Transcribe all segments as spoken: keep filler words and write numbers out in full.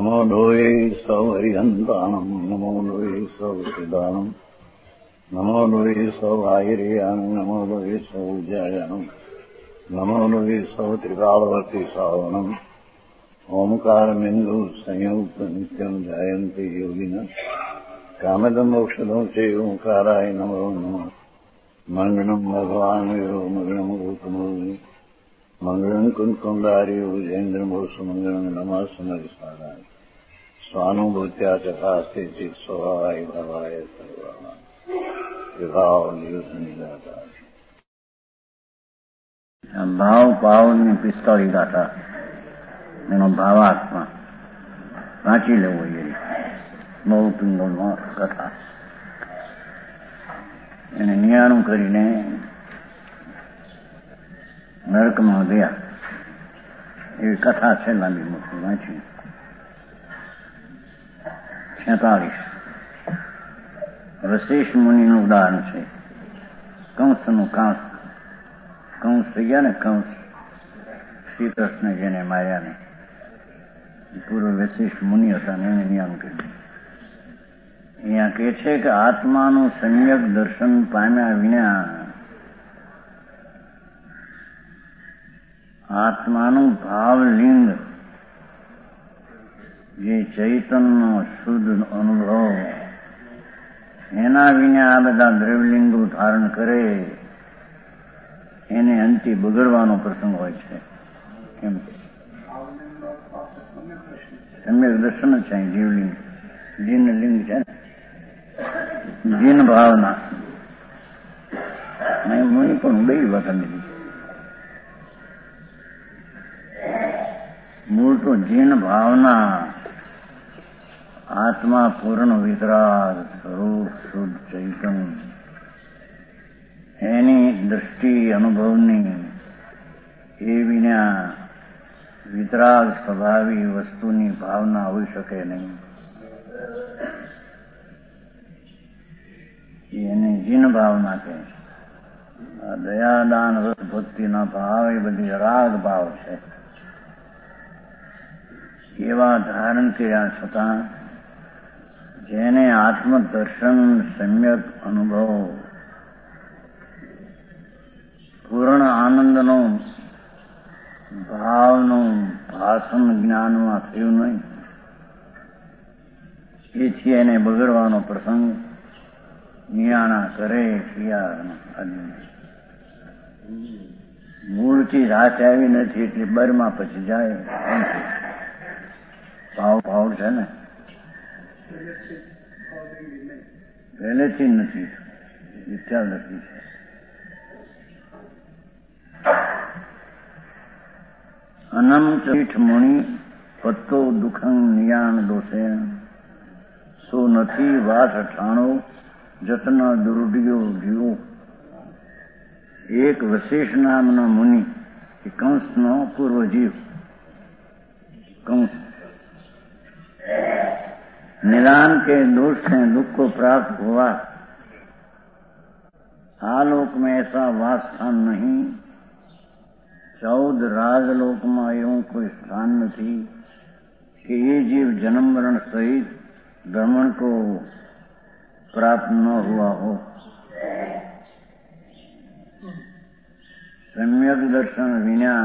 નમો લોહે સૌ હરિહંતાણમ નમો લોહે સૌ સિદાનમ નમો લોહે સૌ આયર્યાણમ નમો લોહે સૌ જયાણમ નમો લોહે સૌ ત્રિકાળવતી સાવણમ ઓમકારમિંદુ સંયુક્ત નિત્યમ જાયંતિ યોગિન કામદમોક્ષદો છે ઓંકારાય નમો નમઃ મંગળમ ભગવાન વિરો મંગળમ ગૌતમોની મંગળમ કુંકુંડારી ઉજેન્દ્રમોષ મંગળમ નમઃ સમરિસારાય સ્વાનુભૂત્યા ચકાસ્તે ચિત સ્વભાવાય ભાવાય સર્વા વિભાવ નિયુસનિદાતા. ભાવ ભાવની પિસ્તાળી ગાથા એનો ભાવાત્મા વાંચી લેવો જોઈએ. બહુ પિંગલમાં કથા એને નિયાણું કરીને નરકમાં ગયા એવી કથા છે. લાંબી મોટી વાંચી. છેતાલીસ વશિષ્ઠ મુનિનું ઉદાહરણ છે. કંસનું કાંસ કંસ થઈ ગયા ને, કંસ શ્રી કૃષ્ણ જેને માર્યા ને પૂર્વ વશિષ્ઠ મુનિ હતા ને એને નિયમ કર્યું. અહીંયા કહે છે કે આત્માનું સમ્યક દર્શન પામ્યા વિના આત્માનું ભાવલિંગ જે ચૈતન્ય શુદ્ધ અનુભવ એના વિના આ બધા દ્રવ્યલિંગો ધારણ કરે એને અંતે બગડવાનો પ્રસંગ હોય છે. કેમ સમ્યક દર્શન છે જીવલિંગ, જીન લિંગ છે ને, જીન ભાવના મુનિ પણ બે વખત લીધી. મૂળ તો જીન ભાવના આત્મા પૂર્ણ વિતરાગ સ્વરૂપ શુદ્ધ ચૈતન્ય એની દ્રષ્ટિ અનુભવની એ વિના વિતરાગ સ્વભાવી વસ્તુની ભાવના હોઈ શકે નહીં. એને જીન ભાવના કહે છે. દયાદાન રસ ભક્તિના ભાવ એ બધી રાગ ભાવ છે. એવા ધારણ કર્યા છતાં જેને આત્મદર્શન સમ્યક અનુભવ પૂર્ણ આનંદનો ભાવનું ભાષણ જ્ઞાનમાં થયું નહીં, એથી એને બગડવાનો પ્રસંગ નિયાણા કરે. મૂળથી રાત આવી નથી એટલે બરમાં પછી જાય. ભાવ ભાવ છે ને પહેલેથી નથી, વિચાર નથી. અનમ ચીઠ મુનિ પત્તો દુઃખં નિયાણ દોષે સો નથી વાસ ઠાણો જતન દુર્ડિયો જીવો. એક વશિષ્ઠ નામનો મુનિ એ કંસનો પૂર્વ જીવ. કંસ निदान के दोष से दुख को प्राप्त हुआ. आलोक में ऐसा वास स्थान नहीं. चौद राजलोक में એવું કોઈ स्थान નથી कि ये जीव जन्म मरण सहित भ्रमण को प्राप्त न हुआ हो. सम्यक दर्शन विना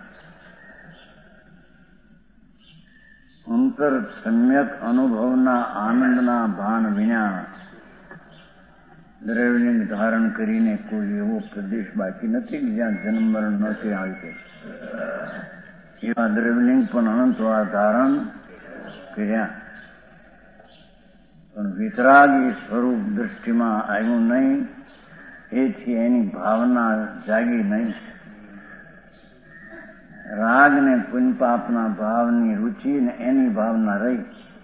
અંતર સમ્યક અનુભવના આનંદના ભાન વિના દ્રવ્યલિંગ ધારણ કરીને કોઈ એવો પ્રદેશ બાકી નથી કે જ્યાં જન્મ મરણ નથી આવી શકે. એવા દ્રવ્યલિંગ પણ અનંતવાર ધારણ કર્યા, પણ વિતરાગી સ્વરૂપ દૃષ્ટિમાં આવ્યું નહીં. એથી એની ભાવના જાગી નહીં. રાગ ને પુણ્ય પાપના ભાવની રુચિ ને એની ભાવના રહી.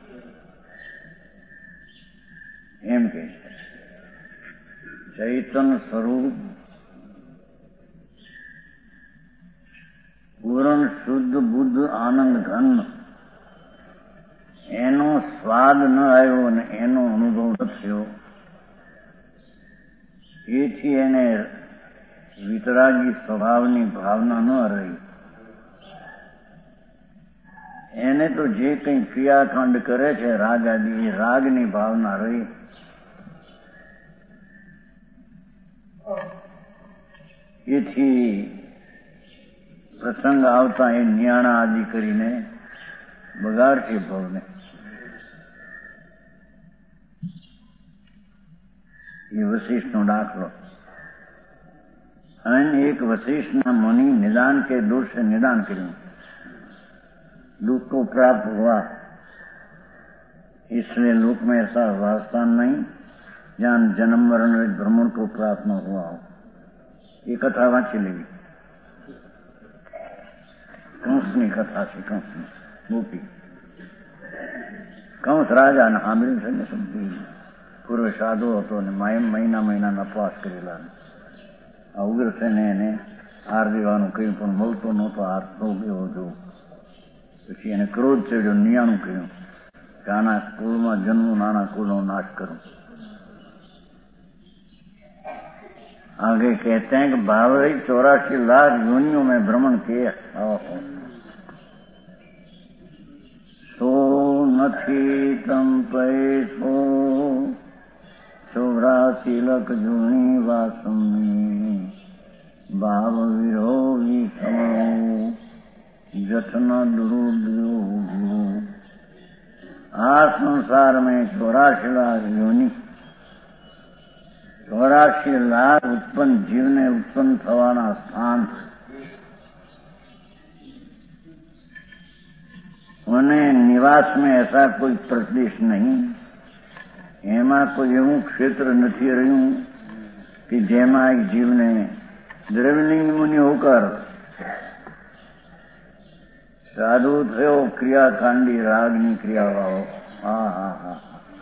એમ કે ચૈતન્ય સ્વરૂપ પૂર્ણ શુદ્ધ બુદ્ધ આનંદ ઘન એનો સ્વાદ ન આવ્યો અને એનો અનુભવ ન થયો. એથી એને વિતરાગી સ્વભાવની ભાવના ન રહી. એને તો જે કંઈ ક્રિયાકાંડ કરે છે રાગ આદિ, એ રાગની ભાવના રહી. એથી પ્રસંગ આવતા એ નિયાણા આદિ કરીને બગાડશે ભવને. એ વશિષ્ઠનો દાખલો. અને એક वशिष्ठ मुनि निदान के दोष से निदान करूं, दुख को प्राप्त हुआ, इसलिए लोक में ऐसा वास्थान नहीं जहां जन्म मरण भ्रमण को प्राप्त न हुआ हो. ये कथा वांची लेवी. कंसनी कथा છે. કંસ ગોપી કંસ રાજાને સાંભળ્યું છે ને સમજી. પૂર્વ સાધુ હતો ને મહિના મહિનાના અપવાસ કરેલા. આ ઉગ્રસેને એને હાર દેવાનું કહ્યું, પણ મળતો નહોતો હાર. તો એવો જો પછી એને ક્રોધ ચડ્યો, નિયાણું કહ્યું કે આના કુળમાં જન્મું, નાના કુળનો નાશ કરું. आगे कहते हैं कि भावई चौरासी लाख योनियों में भ्रमण किए. सो नथी तम पैसो चौरासी लख जूनी वासमी भाव विरोगी जठना दुरुद्यो. आ संसार में चौरासी लाख योनि, चौरासी लाख उत्पन्न जीव ने उत्पन्न थवाना स्थान उन्हें निवास में ऐसा कोई प्रदेश नहीं, एमा कोई एवं क्षेत्र नहीं रह्यु कि जेमा एक जीव ने द्रव्यलिंग मुनि होकर साधु थयो क्रियाकांडी रागनी क्रिया हो. हा हा हा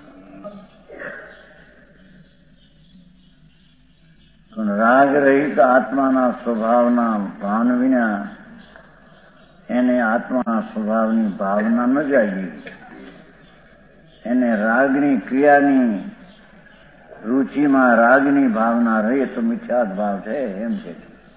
રાગ રહિત આત્માના સ્વભાવના ભાન વિના એને આત્માના સ્વભાવની ભાવના ન જાગી. એને રાગની ક્રિયાની रुचिમાં રાગની ભાવના રહી તો મિથ્યાત ભાવ છે એમ છે.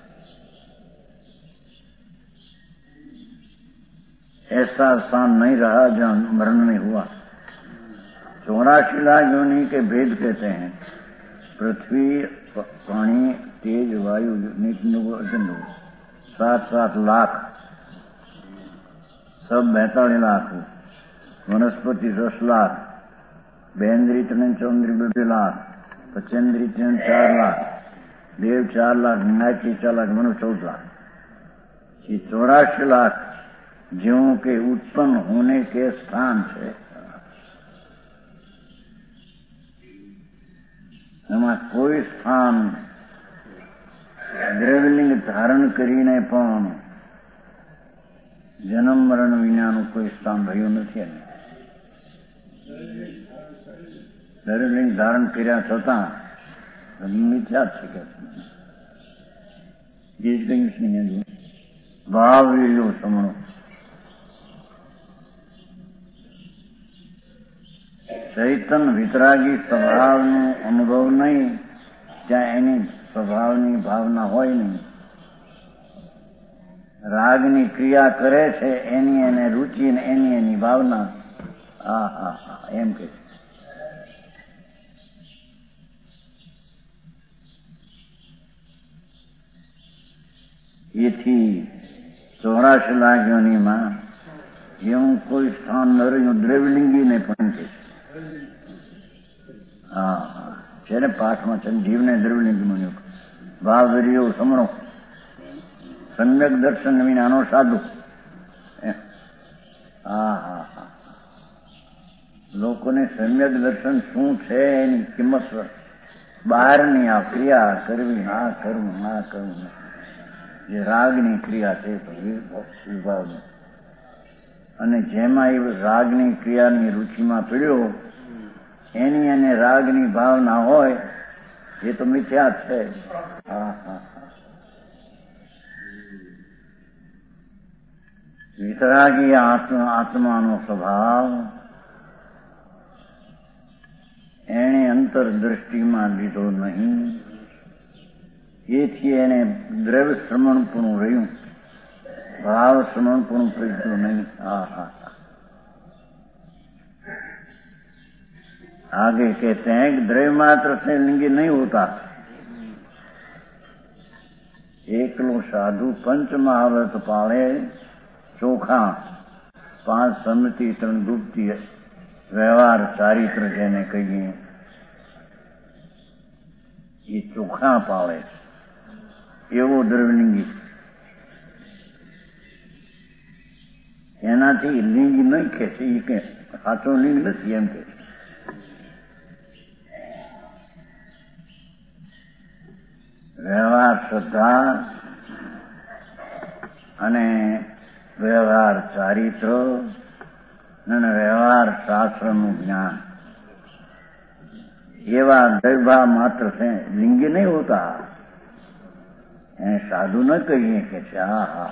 ऐसा स्थान नहीं रहा जहाँ मरण में हुआ. चौरासी लाख योनि के भेद कहते हैं. पृथ्वी, पानी, तेज, वायु, नित्य सात सात लाख, सब बैतालीस लाख, वनस्पति दस लाख, बेन्द्री तीन चौंद्री बे लाख, पचेंद्री तीन चार लाख, देव चार लाख, नायकी चार लाख, मनु चौदह लाख. ये चौरासी लाख जीवों के उत्पन्न होने के स्थान है. એમાં કોઈ સ્થાન દ્રવ્યલિંગ ધારણ કરીને પણ જન્મ મરણ વિનાનું કોઈ સ્થાન રહ્યું નથી. દ્રવ્યલિંગ ધારણ કર્યા છતાં મિથ્યા જ છે. ભાવ વિલો સમણો. ચૈતન વિતરાગી સ્વભાવનો અનુભવ નહીં, ત્યાં એની સ્વભાવની ભાવના હોય નહીં. રાગની ક્રિયા કરે છે એની એને રુચિ ને એની એની ભાવના. હા હા હા એમ કે એથી ચોરાશી લાખ યોનિમાં એવું કોઈ સ્થાન ન રહ્યું દ્રવ્યલિંગીને પણ છે. હા છે ને પાઠમાં છે જીવને દ્રવ્યલિંગ બન્યું. ભાવ દરિયો સમણો. સમ્યક દર્શન વિનાનો સાધુ. હા હા હા લોકોને સમ્યક દર્શન શું છે એની કિંમત બહારની આ ક્રિયા કરવી, આ કરવું, આ કરવું, જે રાગની ક્રિયા છે વિભાવની. અને જેમાં એ રાગની ક્રિયાની રુચિમાં પીડ્યો એની એને રાગની ભાવના હોય એ તો મિથ્યા છે. હા હા વિતરાગી આત્માનો સ્વભાવ એણે અંતરદ્રષ્ટિમાં લીધો નહીં. એથી એને દ્રવ્ય શ્રમણપણું રહ્યું, ભાવ શ્રમણપણું પીડ્યું નહીં. હા હા आगे कहते हैं कि द्रव्य मात्र से लिंगी नहीं होता। एकलो साधु पंच महाव्रत पाले चोखा पांच सम्मति त्रण गुप्ती व्यवहार चारित्र जेने कहिए ये चोखा पाले एवो द्रव्यलिंगी एनाथी लिंग नहीं खेचे ये के साचो लिंग नहीं एम के व्यवहार श्रद्धा અને વ્યવહાર ચારિત્ર અને વ્યવહાર શાસ્ત્રનું જ્ઞાન એવા દ્રવ્ય માત્ર से लिंगी नहीं होता साधु न कहिए कि हा हा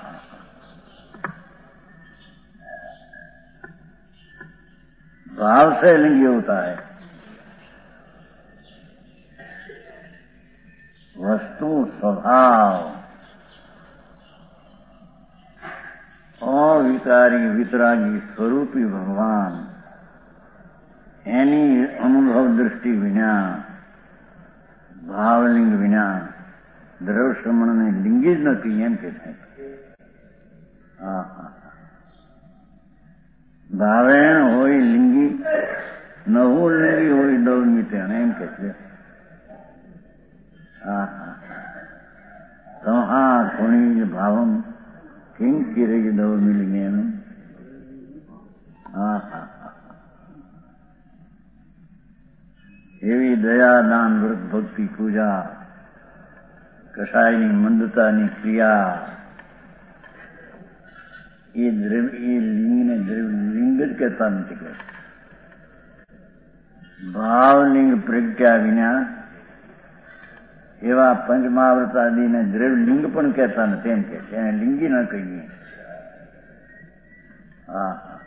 भाव से लिंगी होता है। वस्तु स्वभाव अविकारी वितरागी स्वरूपी भगवान एनी अनुभव दृष्टि विना भावलिंग विना द्रव्य श्रमण ने लिंगी જ નથી એમ કે છે। ભાવેણ હોય લિંગી નવું લિંગી હોય દૌર્મિતેણ એમ કે છે। સંહા ખુણીજ ભાવમ કિંકિરેજ દૌર્મિલિંગેન એવી દયા દાન વ્રત ભક્તિ પૂજા કસાયની મંદતાની ક્રિયા એ દ્રવ્ય એ લિંગને લિંગ જ કહેતા નથી કે ભાવલિંગ પ્રજ્ઞા વિના એવા પંચમહાવ્રત આદિને દ્રવ્યલિંગ પણ કહેતા નથી એમ કે છે એને લિંગી ન કહીએ। હા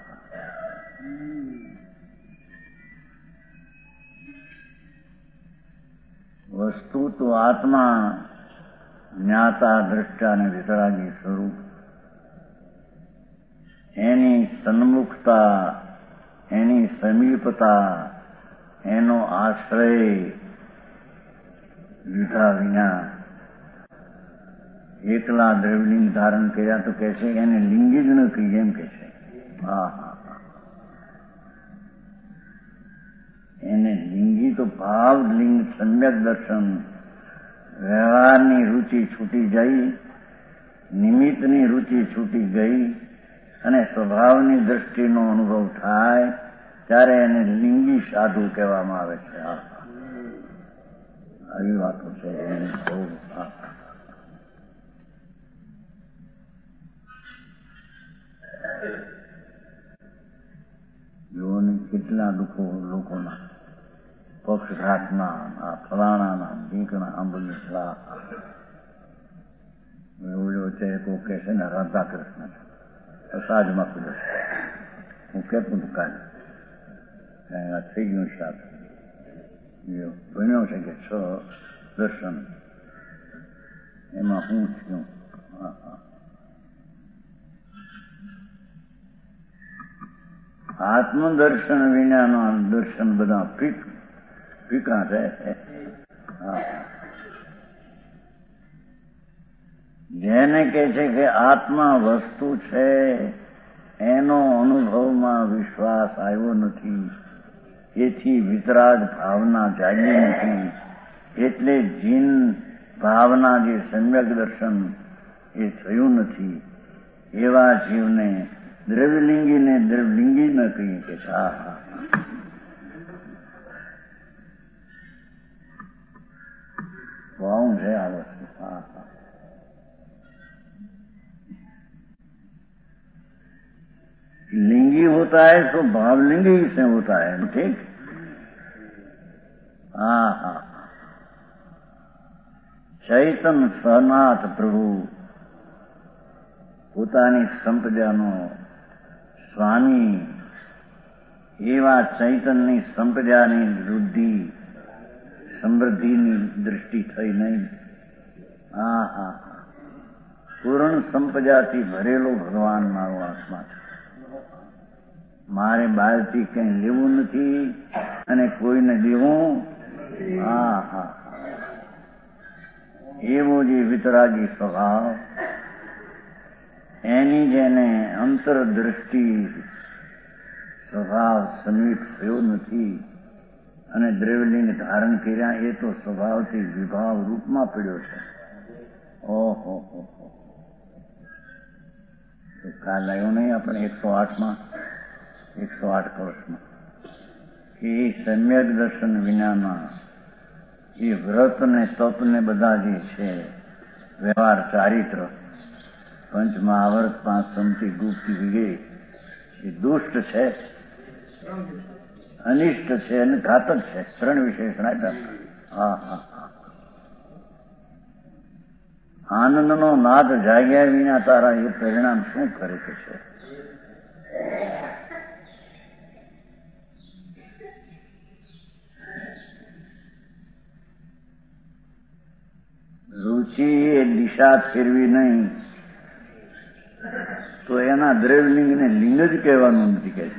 વસ્તુ તો આત્મા જ્ઞાતા દ્રષ્ટા અને વિતરાગી સ્વરૂપ એની સન્મુખતા એની સમીપતા એનો આશ્રય લીધા વિના એકલા દ્રવ્યલિંગ ધારણ કર્યા તો કહે છે એને લિંગી જ ન કહીએ એમ કે છે। હા હા એને લિંગી તો ભાવ લિંગ સમ્યક દર્શન વ્યવહારની રુચિ છૂટી ગઈ નિમિત્તની રુચિ છૂટી ગઈ અને સ્વભાવની દ્રષ્ટિનો અનુભવ થાય ત્યારે એને લિંગી સાધુ કહેવામાં આવે છે। આવી વાતો છે બહુ જોવાની કેટલા દુઃખો લોકોના પક્ષઘાતના આ ફલાણાના ઢીકણા આંબલી રોજો છે કોઈ કહે છે ને રાધા કૃષ્ણ છે સાજમાં પીડો હું કહેતું હતું કાલે આ થઈ ગયું શાક ભણ્યો છે કે છ દર્શન એમાં હું છું। હા હા આત્મદર્શન વિનાનો દર્શન બધા ફીક ફીકા છે। જેને કહે છે કે આત્મા વસ્તુ છે એનો અનુભવમાં વિશ્વાસ આવ્યો નથી એથી વિતરાગ ભાવના જાગી નથી એટલે જીન ભાવના જે સમ્યક દર્શન એ થયું નથી એવા જીવને દ્રવ્યલિંગીને દ્રવ્યલિંગી ન કહીએ કે હા હા ભાવ છે આ વસ્તુ। હા હા लिंगी होता है तो भावलिंगी से होता है ठीक। हाँ हाँ चैतन सहनाथ प्रभु પોતાની સંપદાનો સ્વામી એવા ચૈતનની સંપદાની વૃદ્ધિ સમૃદ્ધિની દૃષ્ટિ થઈ નહીં। હા હા પૂર્ણ સંપદાથી ભરેલો ભગવાન મારો આત્મા છે। મારે બહારથી કંઈ લેવું નથી અને કોઈને દેવું. હા હા એવો જે વિતરાગી સ્વભાવ, એની જેને અંતરદ્રષ્ટિ સ્વભાવ સમીપ થયો નથી અને દ્રવ્યલિંગ ધારણ કર્યા, એ તો સ્વભાવથી વિભાવ રૂપમાં પડ્યો છે. ઓહો હો તો કાલ આવ્યો નહીં આપણે એકસો આઠમાં એકસો આઠ કવચમાં કે એ સમ્યક દર્શન વિનાના એ વ્રત ને તપ ને બધા જે છે વ્યવહાર ચારિત્ર પંચ મહાવર્ત પાંચ સમતી ગુપ્ત વિગે એ દુષ્ટ છે, અનિષ્ટ છે અને ઘાતક છે. ત્રણ વિશેષણ આપ્યા. હા હા હા આનંદનો નાદ જાગ્યા વિના તારા એ પરિણામ શું કરે કે છે? રુચિ એ દિશા ફેરવી નહીં તો એના દ્રવ્યલિંગને લિંગ જ કહેવાનું નથી કે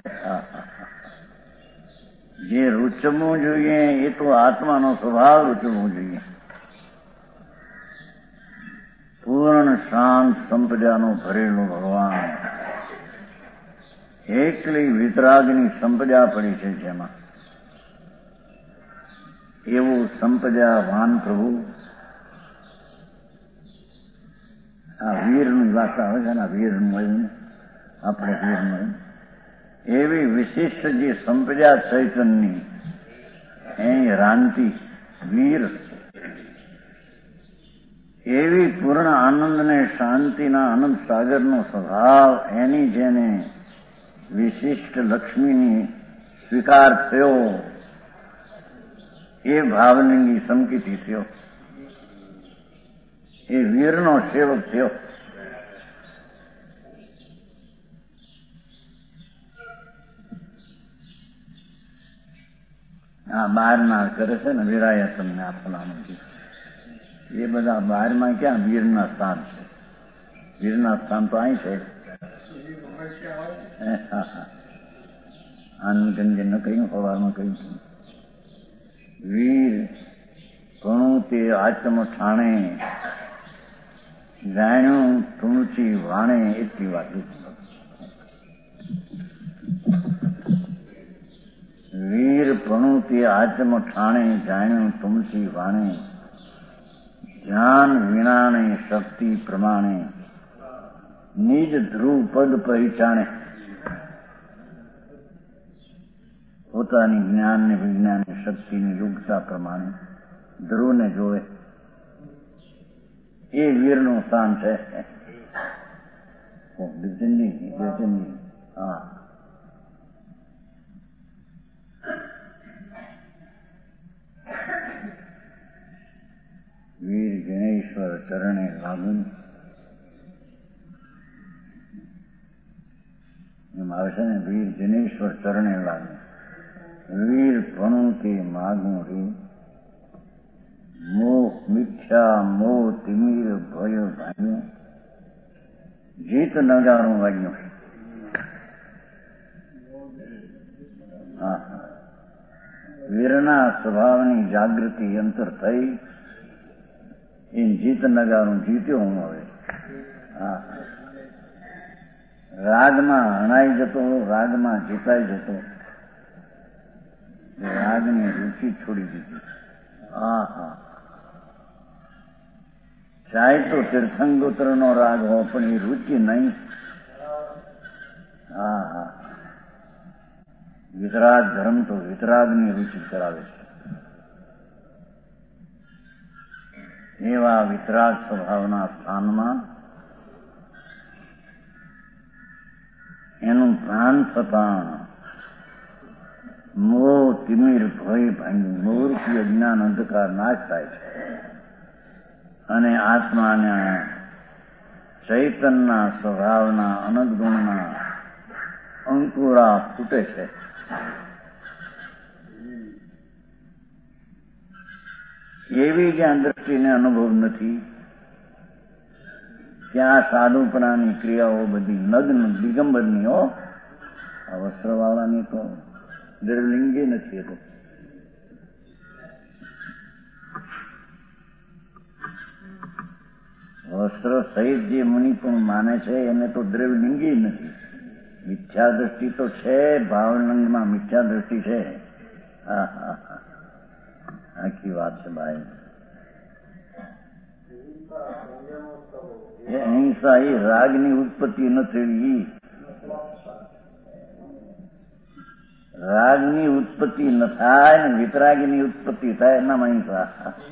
જે રૂચવું જોઈએ એ તો આત્માનો સ્વભાવ રૂચવું જોઈએ. પૂર્ણ શાંત સંપદાનો ભરેલો ભગવાન, એકલી વિતરાગની સંપદા પડી છે જેમાં, એવું સંપદાવાન પ્રભુ. આ વીરની વાત આવે છે ને, વીરનું આપણે વીરનું એવી વિશિષ્ટ જે સંપદા ચૈતનની એ રાંતિ વીર, એવી પૂર્ણ આનંદ ને શાંતિના અનંત સાગરનો સ્વભાવ, એની જેને વિશિષ્ટ લક્ષ્મીની સ્વીકાર થયો, એ ભાવલિંગી સંકિતી થયો, એ વીરનો સેવક થયો. આ બહારના કરે છે ને વિરાયતન ને આપવાનું, એ બધા બહારમાં ક્યાં વીરના સ્થાન છે? વીરના સ્થાન તો અહીં છે. આનંદગંજન ન કહ્યું, સવારમાં કહ્યું વીર ઘણું તે આચમ ઠાણે જાણ્યું તુલસી વાણે, એટલી વાત. વીર ભણું તે આચમ ઠાણે જાણ્યું તુલસી વાણે, જ્ઞાન વિનાણે શક્તિ પ્રમાણે નિજ ધ્રુવ પદ પરિચાણે. પોતાની જ્ઞાન ને વિજ્ઞાન ને શક્તિની યોગ્યતા પ્રમાણે ધ્રુવને જોવે, એ વીરનું સ્થાન છે. હા વીર ગણેશ્વર ચરણે લાગુ એમ આવે છે ને, વીર જનેશ્વર ચરણે લાગુ, વીર ભણું કે માગું રે, મોહ મિથ્યા મોહ તિમિર ભય ભાગ્યું, જીત નગારું વાગ્યું. હા વીરના સ્વભાવની જાગૃતિ અંતર થઈ, એ જીત નગારું જીત્યો હું હવે. હા રાગમાં હણાઈ જતો, રાગમાં જીતાઈ જતો, રાગની રુચિ છોડી દીધી. હા હા ચાહે તો તીર્થંગોત્ર નો રાગ હો, પણ એ રુચિ નહીં. હા હા વિતરાગ ધર્મ તો વિતરાગની રુચિ કરાવે છે. એવા વિતરાગ સ્વભાવના સ્થાનમાં એનું ભાન થતાં મોહ તિમિર ભય ભાંગ્યું, મોહરૂપી અજ્ઞાન અંધકાર નાશ થાય છે અને આત્માના ચૈતનના સ્વભાવના અનંત ગુણના અંકુરા ફૂટે છે. એવી જ્યાં દ્રષ્ટિને અનુભવ નથી, ત્યાં સાધુપણાની ક્રિયાઓ બધી નગ્ન દિગંબરની હો. આ વસ્ત્રવાળાની તો દ્રવલિંગી નથી. એ તો વસ્ત્ર સહિત જે મુનિ પણ માને છે એને તો દ્રવલિંગી નથી. મિથ્યા દ્રષ્ટિ તો છે, ભાવલિંગમાં મિથ્યા દ્રષ્ટિ છે. હા હા હા, આખી વાત છે ભાઈ. એ અહિંસા એ રાગની ઉત્પત્તિ ન થવી. રાગની ઉત્પત્તિ ન થાય ને વિતરાગની ઉત્પત્તિ થાય એનામાં અહિંસા.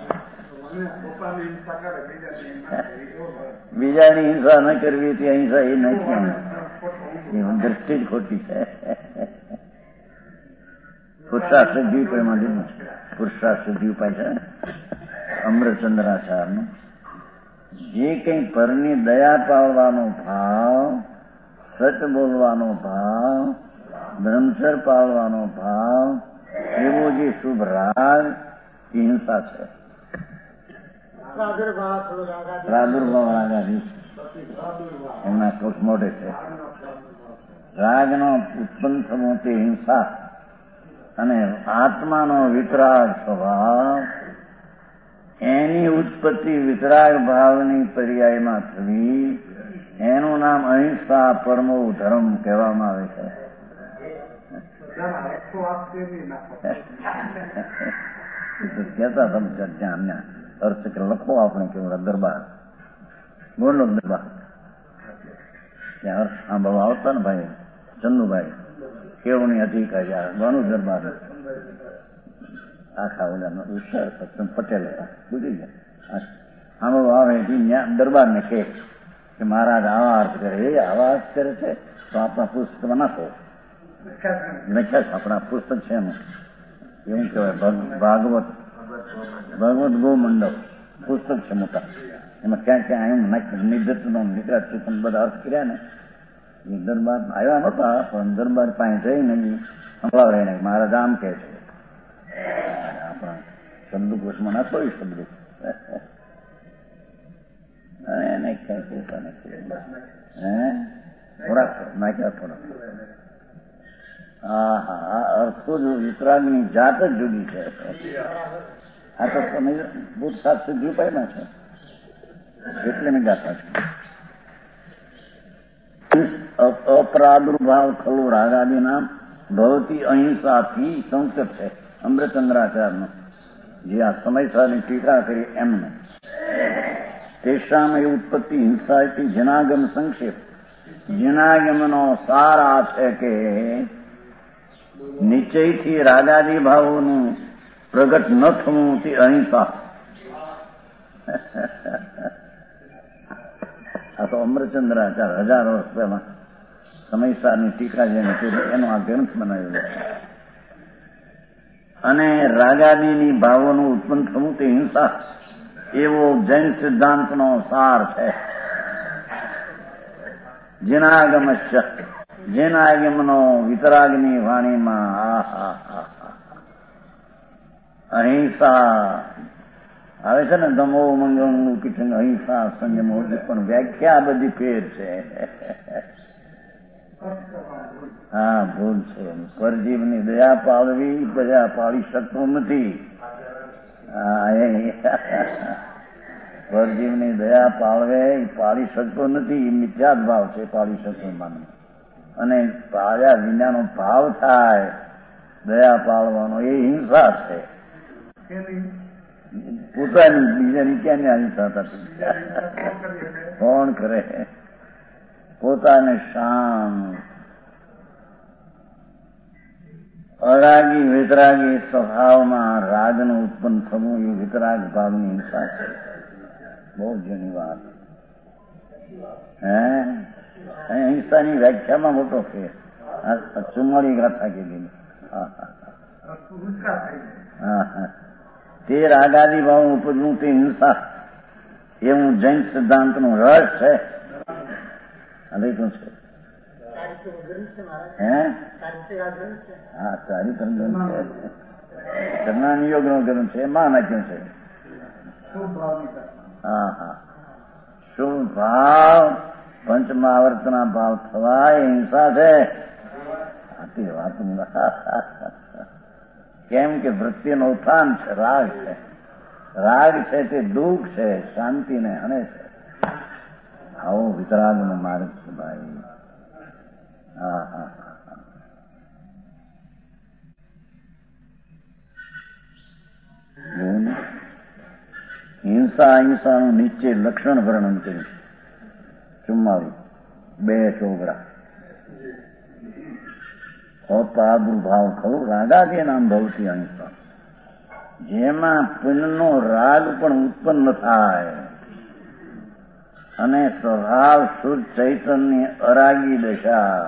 બીજાની હિંસા ન કરવી તે અહિંસા એ નથી. દ્રષ્ટિ જ ખોટી છે. પુરુષાર્થ જીવ એમાં લીધું છે. પુરુષાર્થ જીવ પાસે અમૃતચંદ્રાચાર્યનું જે કંઈ પરની દયા પાળવાનો ભાવ, સચ બોલવાનો ભાવ, બ્રહ્મચર્ય પાળવાનો ભાવ, એવો જે શુભ રાગ હિંસા છે. પ્રાદુર્ભાવ રાગાધીશ એમના કોષ મોઢે છે. રાગનો ઉત્પન્ન થવો તે હિંસા અને આત્માનો વિતરાગ સ્વભાવ એની ઉત્પત્તિ વિતરાગ ભાવની પર્યાયમાં થવી એનું નામ અહિંસા પરમો ધર્મ કહેવામાં આવે છે. કહેતા તમે ત્યાં અર્થ કે લખો આપણે કેવડા દરબાર બોલો દરબાર ત્યાં અર્થ સાંભળવા આવતા ને ભાઈ ચંદુભાઈ કેવની હતી કહ્યા ગણું દરબાર આખા ઓલાનો વિસ્તાર પટેલ બુજી ગયા સાંભળવા આવે દરબાર ને કહે કે મહારાજ આવા અર્થ કરે. એ આવા અર્થ કરે છે તો આપણા પુસ્તકમાં નાખો. લખ્યા છે આપણા પુસ્તક છે એનું એવું કહેવાય ભાગવત ભગવત ગોમંડપ પુસ્તક છે મોટા. એમાં ક્યાં ક્યાં એમ નાખ્યું નિર્દત્તનો નિકરાત ચેતન બધા અર્થ કર્યા ને. એ દરબાર આવ્યા નહોતા પણ દરબાર પાસે જઈને સંભળાવે એને મહારાજ આમ કહે છે. આપણા શબ્દકોશમાં નાખો એ શબ્દ એને કઈ પૈસા નથી હે થોડાક નાખ્યા થોડાક. હા હા આ અર્થો જો વિતરાગની જાત જ જુદી છે. આ તો ભૂત શાસ્ત્ર દ્વિપાયમાં છે એટલે મેં ગાતા છે. અપ્રાદુર્ભાવ ખલુ રાગાદિના ભવતી અહિંસાથી સંકેત છે અમૃતચંદ્રાચાર્યનો જે આ સમયસારની ટીકા કરી એમને. તેષામ એ ઉત્પત્તિ હિંસા હતી જનાગમ સંક્ષેપ. જનાગમનો સાર આ છે કે નિશ્ચયથી રાગાદી ભાવોનું પ્રગટ ન થવું તે અહિંસા. આ તો અમૃતચંદ્રાચાર્ય હજાર વર્ષ પહેલા સમયસારની ટીકા જેને એનો આ ગ્રંથ બનાવેલો છે. અને રાગાદીની ભાવોનું ઉત્પન્ન થવું તે હિંસા એવો જૈન સિદ્ધાંતનો સાર છે. જનાગમશ્ય જનાગમનો વિતરાગની વાણીમાં આહા અહિંસા આવે છે ને. ધમો મંગળનું કીર્તન અહિંસા સંયમો પણ વ્યાખ્યા બધી ફેર છે. હા ભૂલ છે. પરજીવની દયા પાળવી દયા પાળી શકતું નથી. પરજીવની દયા પાળવે એ પાળી શકતો નથી. મિથ્યા જ ભાવ છે પાળી શકતો માનવું. અને પાળ્યા વિનાનો ભાવ થાય દયા પાળવાનો એ હિંસા છે. પોતાની બીજાની ક્યાંની અહિંસા થતી કોણ કરે? પોતાને શાંત અરાગી વિતરાગી સ્વભાવમાં રાગનું ઉત્પન્ન થવું એ વિતરાગ ભાવની હિંસા છે. બહુ જૂની વાત. હે અહિંસાની વ્યાખ્યામાં મોટો ફેર. ચુમ્માળી ગાથા કીધી. હા હા તે રાગાદી ભાવ ઉપજવું તે હિંસા એવું જૈન સિદ્ધાંતનું રસ છે. શું છે? હે હા ચારિત્ર ગ્રંથ છે. કર્ણા નિયોગ નો ગ્રંથ છે. એમાં નાખ્યું છે. હા હા શુભ ભાવ પંચમહાવર્તના ભાવ થવા એ હિંસા છે. વૃત્તિ વાતું કેમ કે વૃત્તિનું ઉત્થાન છે, રાગ છે. રાગ છે તે દુઃખ છે, શાંતિને હણે છે. આવો વિતરાગનો માર્ગ છે ભાઈ. હા હા હિંસા અહિંસાનું નીચે લક્ષણ વર્ણન કર્યું. ચુમ્માવીસ બે ચોગડા હોતાદુર્ભાવ ખરું રાગાદીન અનુભવતી અહિંસા, જેમાં પુણ્યનો રાગ પણ ઉત્પન્ન થાય અને સ્વભાવ શુદ્ધ ચૈતન્ય અરાગી દશા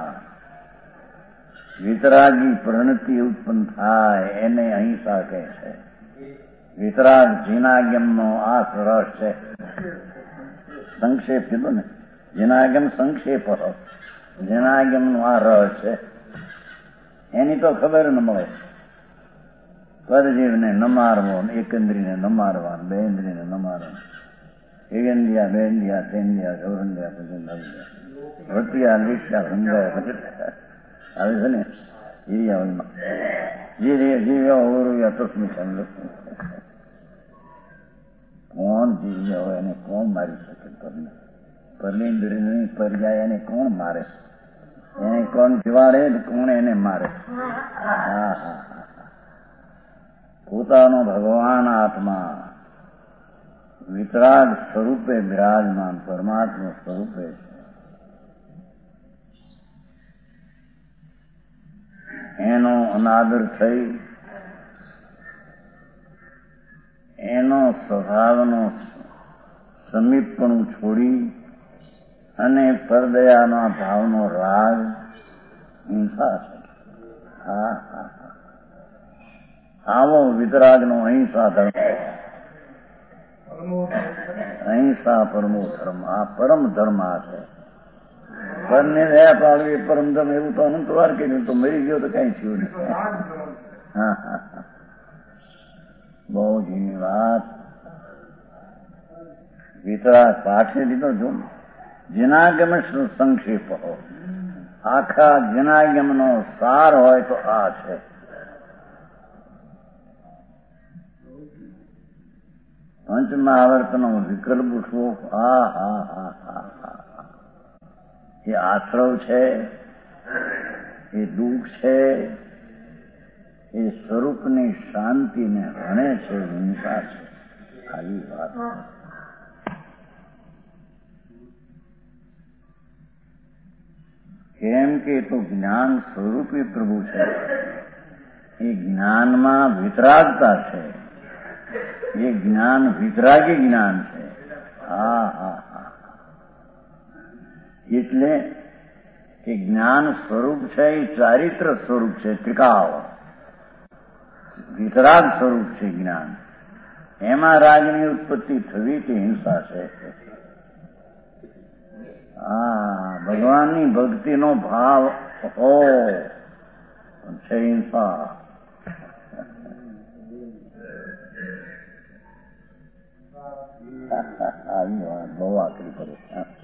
વિતરાગી પ્રણતિ ઉત્પન્ન થાય એને અહિંસા કહે છે. વિતરાગ જીનાગમનો આ રસ છે. સંક્ષેપ કીધું ને, જીનાગમ સંક્ષેપ, જીનાગમનો આ રસ છે. એની તો ખબર ન મળે. પરજીવને ન મારવો, એકંદ્રીને ન મારવા, બે ઇન્દ્રિયને ન મારવા, એગંદિયા બેંદિયા તેંદિયા ગૌરંદિયા ભજંદિયા વટિયા લીસ્યા ભંગાયા આવે છે ને જીરિયાવલમાં જીરિયા જીવ્યા ઓરવ્યા તસ્મી સમજો. કોણ જીવ્યા હોય એને કોણ મારી શકે? પરને પરલિન્દ્રની પર જાય એને કોણ મારે? એને કોણ જીવાડે, કોણ એને મારે? હા હા પોતાનો ભગવાન આત્મા વિતરાગ સ્વરૂપે બિરાજમાન પરમાત્મા સ્વરૂપે છે. એનો અનાદર થઈ એનો સ્વભાવનો સમીપપણું છોડી અને પરદયાના ભાવનો રાગ હિંસા છે. હા હા આવો વિતરાગનો અહિંસા ધર્મ. અહિંસા પરમો ધર્મ. આ પરમ ધર્મ આ છે. પરને રહ્યા પાડવી પરમ ધર્મ એવું તો અનંત વાર કર્યું, તો મરી ગયો તો કઈ થયું નહીં. હા હા બહુ જૂની વાત. વિતરાગ પાછે લીધો જો જનાગમ સંક્ષેપ હો. આખા જનાગમનો સાર હોય તો આ છે. પંચમહાવર્તનો વિકલ્પ ઉઠવો. હા હા હા હા હા એ આશ્રવ છે, એ દુઃખ છે, એ સ્વરૂપની શાંતિને હણે છે, હિંસા છે. આવી વાત. કેમ કે એ તો જ્ઞાન સ્વરૂપી પ્રભુ છે. એ જ્ઞાનમાં વિતરાગતા છે. એ જ્ઞાન વિતરાગી જ્ઞાન છે. હા હા હા એટલે કે જ્ઞાન સ્વરૂપ છે એ ચારિત્ર સ્વરૂપ છે. ત્રિકાવ વિતરાગ સ્વરૂપ છે જ્ઞાન. એમાં રાગની ઉત્પત્તિ થવી તે હિંસા છે. હા ભગવાનની ભક્તિનો ભાવ હો છે હિંસા. આવી વાત બહુ આકરી પડે.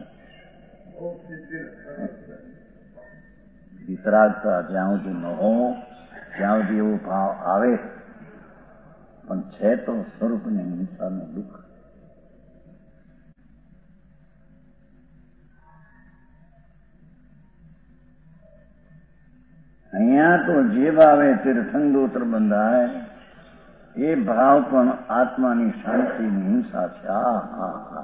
વિતરાગતા જ્યાં સુધી ન હો ત્યાં સુધી એવો ભાવ આવે, પણ છે તો સ્વરૂપની હિંસાનું દુઃખ. અહીંયા તો જે ભાવે તીર્થંગોત્ર બંધાય એ ભાવ પણ આત્માની શાંતિની હિંસા છે. હા હા હા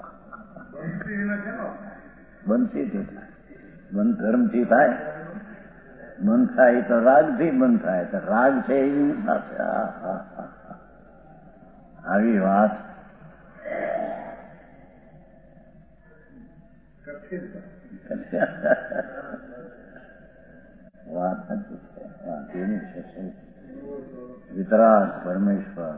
બંધથી થાય, બંધ ધર્મથી થાય, બંધ થાય તો રાગથી બંધ થાય, તો રાગ છે એ હિંસા છે. હા હા હા આવી વાત. વાત નથી છે. વાત એની છે વિતરાગ પરમેશ્વર.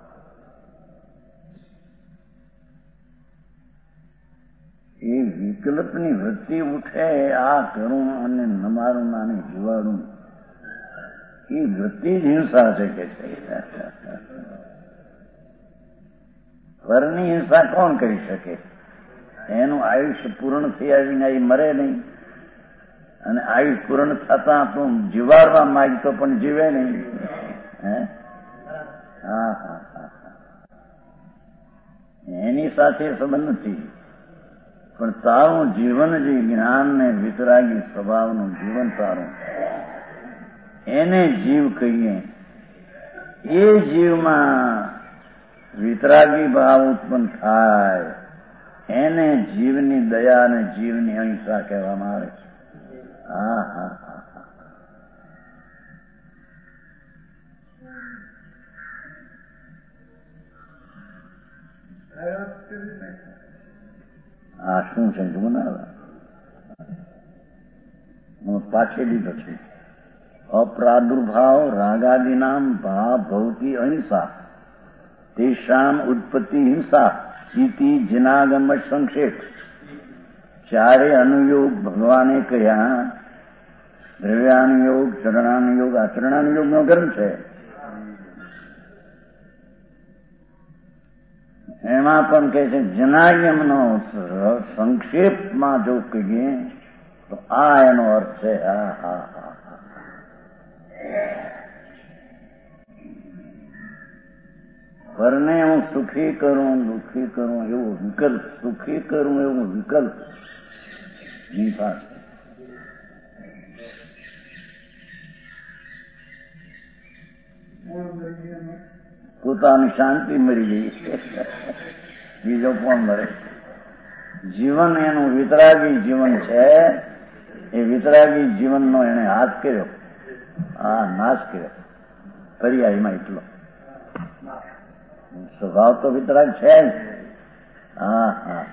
એ વિકલ્પની વૃત્તિ ઉઠે, આ કરું અને નમારું નાને જીવાડું, એ વૃત્તિ જ હિંસા છે કે છે. પરની હિંસા કોણ કરી શકે? એનું આયુષ્ય પૂર્ણ થઈ આવીને એ મરે નહીં અને આયુષ પૂર્ણ થતા તું જીવાડવા માંગતો પણ જીવે નહીં. હે હા હા હા એની સાથે સંબંધ નથી, પણ તારું જીવન જે જ્ઞાન ને વિતરાગી સ્વભાવનું જીવન તારું, એને જીવ કહીએ. એ જીવમાં વિતરાગી ભાવ ઉત્પન્ન થાય, એને જીવની દયા અને જીવની અહિંસા કહેવામાં આવે છે. હા હા હા આ શું છે જુઓ, હું પાછી લીધો છે. અપ્રાદુર્ભાવ રાગાદિનામ ભાવ ભવતી અહિંસા તેષામ ઉત્પત્તિ હિંસા ઇતિ જનાગમ સંક્ષેપ. ચારે અનુયોગ ભગવાને કહ્યા. દ્રવ્યાનુયોગ, ચરણાનુયોગ, આચરણાનુયોગ નો ગ્રંથ છે. એમાં પણ કહે છે જનાગમનો સંક્ષેપમાં જો કહીએ તો આ એનો અર્થ છે. હા હા હા પરને હું સુખી કરું, દુઃખી કરું એવો વિકલ્પ, સુખી કરું એવો વિકલ્પ ની પાસે પોતાની શાંતિ મરી ગઈ, બીજો કોણ મરે? જીવન એનું વિતરાગી જીવન છે. એ વિતરાગી જીવનનો એને હાથ કર્યો, આ નાશ કર્યો પર્યાયમાં. એટલો સ્વભાવ તો વિતરાગ છે જ. હા હા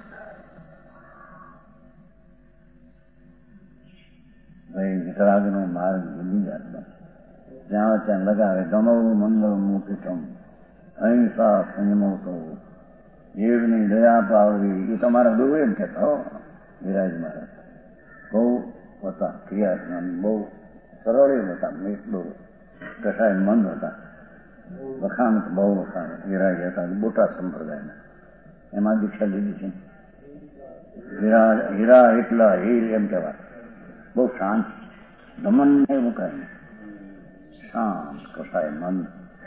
ભાઈ વિતરાગનો માર્ગ ભૂલી જાય, જ્યાં ત્યાં લગાવે. ગમવું મંગળ મુકિતમ અહિંસા સંયમો તો જીવની દયા પાવવી. એ તમારા ગુરુ એમ કહેતા હો વિરાજ મહારાજ. બહુ હતા ક્રિયા, બહુ સરળ એમ હતા, બહુ કસાય મંદ હતા. વખાણ બહુ વખાણ વિરાજ હતા, બોટા સંપ્રદાયના. એમાં દીક્ષા લીધી છે. હીરા હીરા એટલા હીર એમ કહેવાય. બહુ શાંત, દમન ને મુકાય, શાંત કસાય મંદ.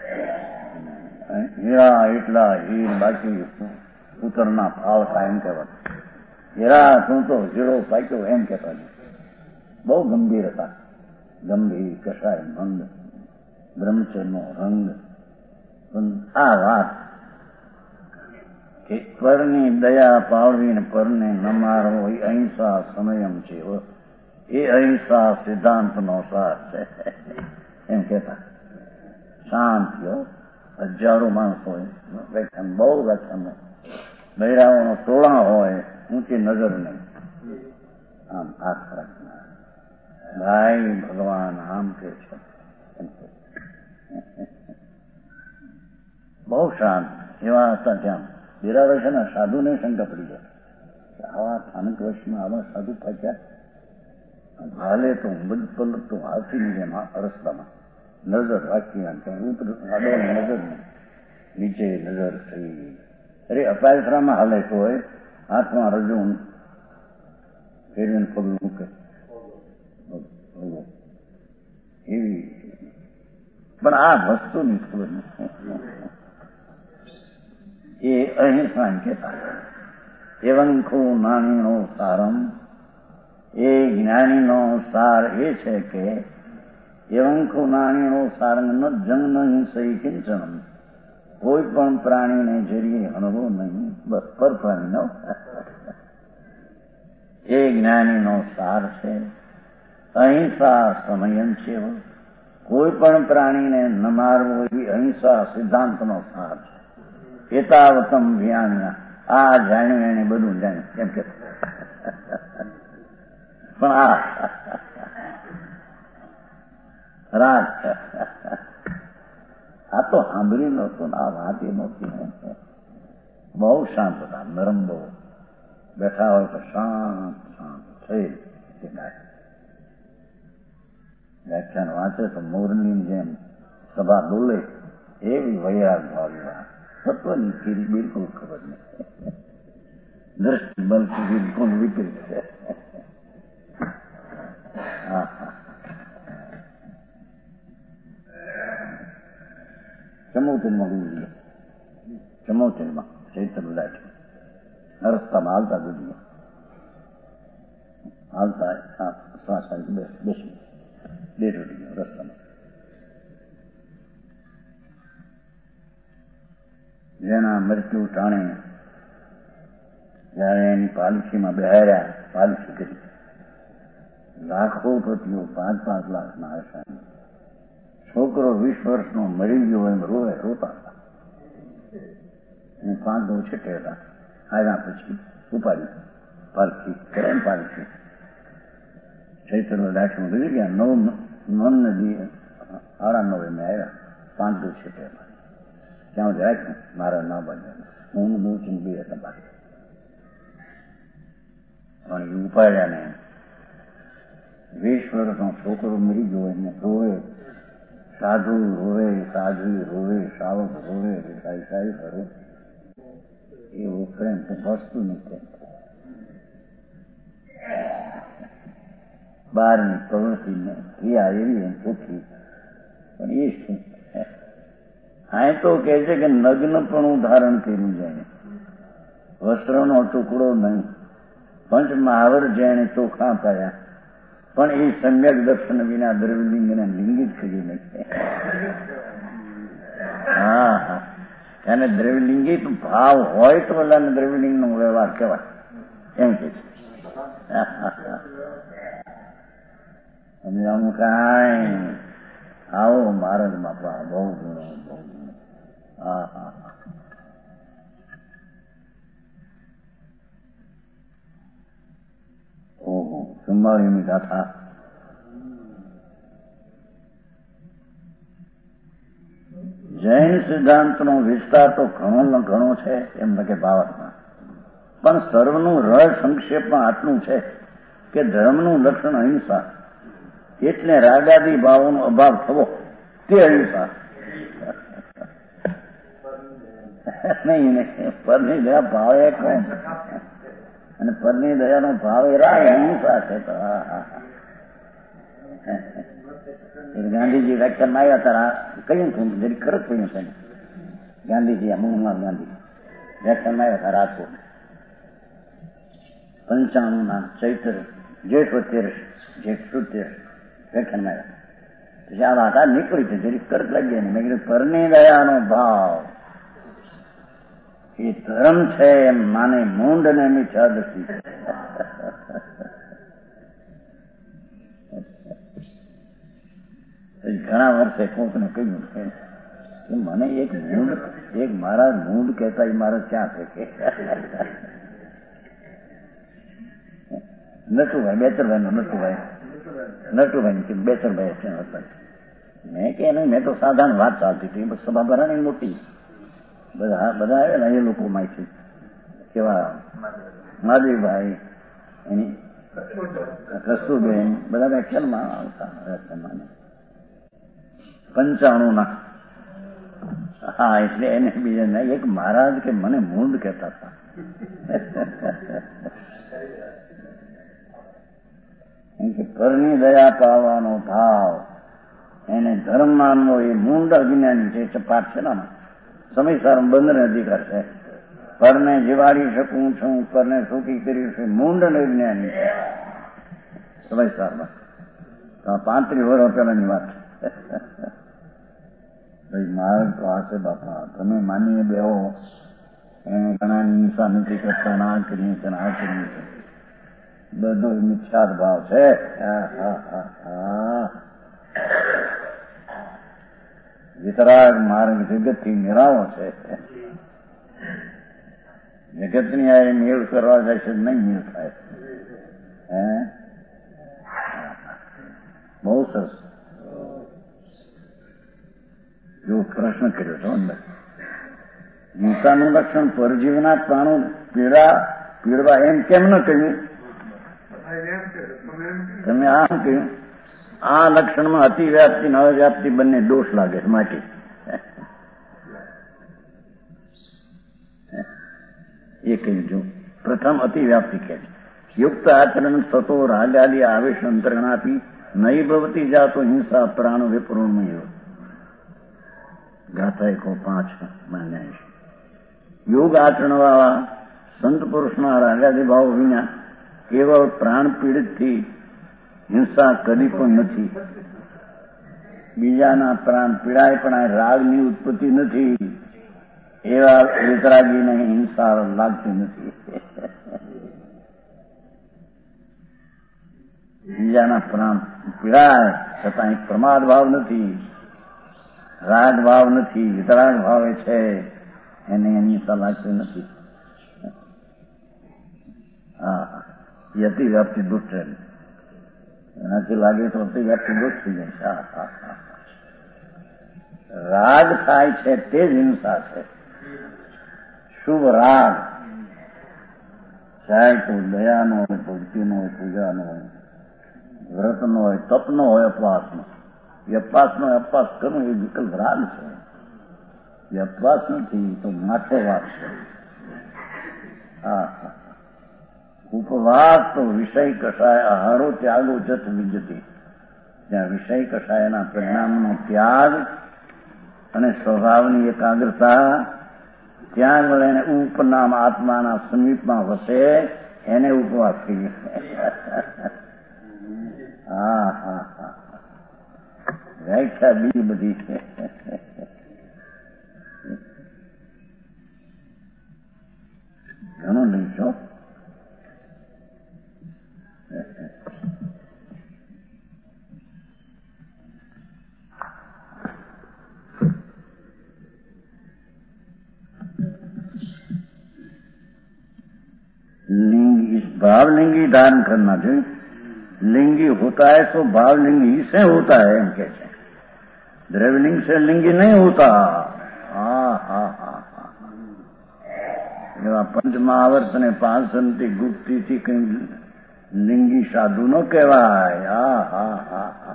હીરા એટલા હીર, બાકી ઉતરના ફાળ થાય એમ કહેવાય. હીરા શું તો હીરો પાક્યો એમ કહેતા. બહુ ગંભીર હતા, ગંભીર કસાય મંદ, બ્રહ્મચર્યનો રંગ. આ વાત કે પરની દયા પાળવી ને પરને ન મારવો એ અહિંસા સમયમ છે. એ અહિંસા સિદ્ધાંતનો સાર છે એમ કહેતા. શાંત થયો, હજારો માણસો હોય વ્યાખ્યાન, બહુ વ્યાખ્યાન. બૈરાઓનો ટોળા હોય, ઊંચી નજર નહીં, આમ હાથ રાખનાર. ભાઈ ભગવાન આમ કે છે. બહુ શાંત એવા હતા. ત્યાં બિરાવે છે ને, સાધુને શંકા પડી જાય કે આવા સ્થાનિક વર્ષમાં આવા સાધુ પાક્યા. હાલે તો ઊંઘ પલટ તો હાથીની જેમ રસ્તામાં નજર રાખી, આડો નજર નીચે નજર થઈ. અરે અપાયસરામાં હાલે તો હોય, હાથમાં રજુ ફેરવીને પગ મૂકે એવી. પણ આ વસ્તુની ખબર નથી. એ અહિંસા કહેતા. એવંખો નાનીનો સારમ. એ જ્ઞાનીનો સાર એ છે કે એવંખો નાનીનો સારંગ ન જંગ ન હિંસઈ કિંચન. કોઈ પણ પ્રાણીને જરીએ હણવો નહીં, બસ પર પ્રાણીનો. એ જ્ઞાનીનો સાર છે. અહિંસા સમયન છે. કોઈ પણ પ્રાણીને ન મારવો એ અહિંસા સિદ્ધાંતનો સાર છે. એતાવતમ જ્ઞાન. આ જાણ્યું એને બધું જાણ્યું એમ કે. પણ આ રાગ આ તો સાંભળી નહોતું, આ વાત એ નહોતી. બહુ શાંત હતા, નરમ બહુ. બેઠા હોય તો શાંત શાંત થઈ વ્યાખ્યાન વાંચે તો મોરની જેમ સભા ડોલે એવી વૈરાગ ભાવી વાત. તત્વની ખીરી બિલકુલ ખબર નહીં, દ્રષ્ટિ બલથી બિલકુલ વિપરીત છે. ચમોતેરમાં ગુજરી ચમોતેરમાં ચૈત્ર લાઠી રસ્તામાં હાલતા ગુજરી હાલતા શ્વાસ બેસી બે તૂટી ગયો રસ્તામાં. જેના મૃત્યુ ટાણે જયારે એની પાલખીમાં બેહાર્યા, પાલખી કરી લાખો પતિઓ પાંચ પાંચ લાખ ના આશા, છોકરો વીસ વર્ષનો મરી ગયો એમ રોવે રોતા હતા. પાંચ દો છેટે હતા. આવ્યા પછી ઉપાડી પાલખી કરે ને પાલખી ચૈત્ર દાઠમાં ગુજરી ગયા. નવ નવ નદી આડા નવે મેં આવ્યા. પાંચ દો છેટે હતા. ત્યાં રાખ્યું મારા ના બન્યા. હું બહુ ચિંતી હતા બાકી પણ એ ઉપાડ્યા ને વીસ વર્ષનો છોકરો મરી ગયો એને રોવે, સાધુ રોવે, સાધ્વી રોવે, સાવક રોવે, સાઈ સાઈ કરે એવું પ્રેમ તો વસ્તુ નથી. બહારની પ્રવૃત્તિને ક્રિયા એવી એમ ચોખ્ખી પણ એ શું હા તો કહે છે કે નગ્ન પણ ધારણ કર્યું જાય, વસ્ત્રનો ટુકડો નહીં, પંચ મહાવર જેણે ચોખા પાયા પણ એ સમ્યક દર્શન વિના દ્રવ્યલિંગને લિંગિત કરી નાખે. હા હા એને દ્રવ્યલિંગિત ભાવ હોય તો પેલા દ્રવ્યલિંગ નો વ્યવહાર કહેવાય એમ કે છે. અને અમુક કાંઈ આવો મહારાજ બાપા બહુ ગુણો બહુ ગુણો. હા હા ઓહો ચુમ્માળીની ગાથા. જૈન સિદ્ધાંતનો વિસ્તાર તો ઘણો ઘણો છે એમ કે ભાવાર્થમાં, પણ સર્વનું રહ સંક્ષેપમાં આટલું છે કે ધર્મનું લક્ષણ અહિંસા, એટલે રાગાદી ભાવોનો અભાવ થવો તે અહિંસા. નહીં નહીં પરની દયા ભાવ એક અને પરની દયાનો ભાવ એ રાય અહિંસા છે. તો હા હા ગાંધીજી વ્યાખ્યાનમાં આવ્યા તારા કહ્યું છું જરી ખરજ કહ્યું છે ને ગાંધીજી મોહનલાલ ગાંધી વ્યાખ્યાનમાં આવ્યા હતા રાજકોટ પંચાણું ના ચૈત્ર જેઠ તેર જેઠ સુતેર વ્યાખ્યાનમાં આવ્યા. પછી આ વાત નીકળી છે જરી કરત લાગી ને મેં કીધું પરની દયાનો ભાવ એ ધર્મ છે એમ માને મૂંડ ને એની છાદથી. ઘણા વર્ષે કોકને કહ્યું છે કે મને એક મૂંડ એક મારા મૂંડ કહેતા એ મારા ક્યાં છે કે નટુભાઈ બેચરભાઈ નો નટુભાઈ નટુભાઈ કે બેચરભાઈ ક્યાં હતા. મેં કે નહીં મેં તો સાધારણ વાત ચાલતી હતી સભા ભરાણી મોટી બધા બધા આવ્યા એ લોકો માંથી કેવા માધવીભાઈ એની કસ્તુરબેન બધા વ્યાખ્યાનમાં આવતા વ્યાખ્યાનમાં પંચાણું ના. હા એટલે એને બીજા એક મહારાજ કે મને મૂંડ કહેતા હતા. કે પરની દયા પાવાનો ભાવ એને ધર્મ માનવો એ મૂંડ અજ્ઞાની છે, ચપાટ છે ને સમયસર બંધને અધિકાર છે. પરને જીવાડી શકું છું, પરને સુખી કર્યું છે, મૂંડ અજ્ઞાની છે સમયસરમાં. પાંત્રીસ વર્ષ પેલાની વાત. માર્ગ તો આ છે બાપા, તમે માનીએ બેહો એને ઘણા હિંસા નથી કરતા, ના કરીએ છે આ કરીએ છે, બધો મિથ્યાત ભાવ છે. વિતરાગ માર્ગ જગતથી નિરાળો છે. જગતની આ મેળ કરવા જાય છે નહીં મેળ થાય. હે બહુ સરસ જો પ્રશ્ન કર્યો છો અંદર. હિંસાનું લક્ષણ પરજીવના પ્રાણો પીડા પીડવા એમ કેમ ન કહ્યું? તમે આમ કહ્યું આ લક્ષણમાં અતિવ્યાપ્તિ અને અવ્યાપ્તિ બંને દોષ લાગે છે માટે એ કહ્યું. જો પ્રથમ અતિવ્યાપ્તિ કે છે યુક્ત આચરણ સતો રાગાદી આવેશ અંતરણાપી નહી ભવતી જાતો હિંસા પ્રાણ વિપૂર્ણમય. ગાથા એકો પાંચ માન્યા છે. યોગ આચરણવાળા સંત પુરુષના રાગાદી ભાવ વિના કેવળ પ્રાણ પીડિતથી હિંસા કદી પણ નથી. બીજાના પ્રાણ પીડાય પણ આ રાગની ઉત્પત્તિ નથી. એવા વિતરાગીને હિંસા લાગતી નથી. બીજાના પ્રાણ પીડાય છતાં એક પ્રમાદ ભાવ નથી, રાગ ભાવ નથી, વિતરાગ ભાવે છે, એને હિંસા લાગતી નથી. હા, એ અતિવ્યાપ્તિ દુષ્ટ એનાથી લાગે તો અતિવ્યાપ્તિ દુષ્ટ થઈ જાય છે. હા હા હા રાગ થાય છે તે જ હિંસા છે. શુભ રાગ ચાહે તો દયાનો હોય, ભક્તિનો હોય, પૂજાનો હોય, વ્રતનો હોય, તપનો હોય, અપવાસનો. એ અપવાસનો અપવાસ કરવો એ વિકલ્પ રાગ છે. એ અપવાસ નથી તો માથે વાત છે. હા હા ઉપવાસ તો વિષય કષાય આહારો ત્યાગો જત વિજતી. જ્યાં વિષય કષાયના પરિણામનો ત્યાગ અને સ્વભાવની એકાગ્રતા, ત્યાં આગળ એને ઉપનામ આત્માના સમીપમાં વસે એને ઉપવાસ કહીએ. હા હા હા વ્યાખ્યા બીજી બધી છે. ઘણું લઈશો. लिंग इस भावलिंगी धारण करना चाहिए. लिंगी होता है तो भावलिंगी से होता है हम कहते हैं. द्रव्यलिंग से लिंगी नहीं होता. हाँ हाँ हाँ हाँ एवं पंच महावर्त ने पांचंती गुप्ती थी कहीं लिंगी साधु नो कहवाय. હા હા હા હા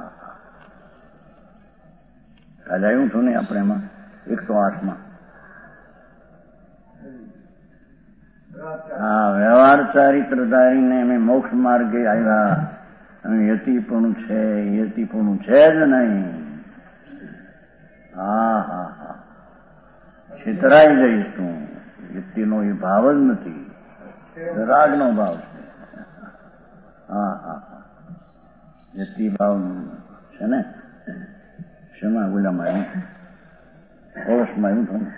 કાલે આવ્યું છું ને આપણે એમાં એકસો આઠમાં. હા વ્યવહાર ચારિત્રધારીને અમે મોક્ષ માર્ગે આવ્યા. અમે યતિપણું છે યતિપણું છે જ નહીં. હા હા હા છેતરાઈ જઈશ તું. યતિનો એ ભાવ જ નથી, રાગનો ભાવ છે. હા હા હા યતિ ભાવ છે ને. શેમાં ગુલામાં આવ્યું? ઓળસમાં આવ્યું હતું ને.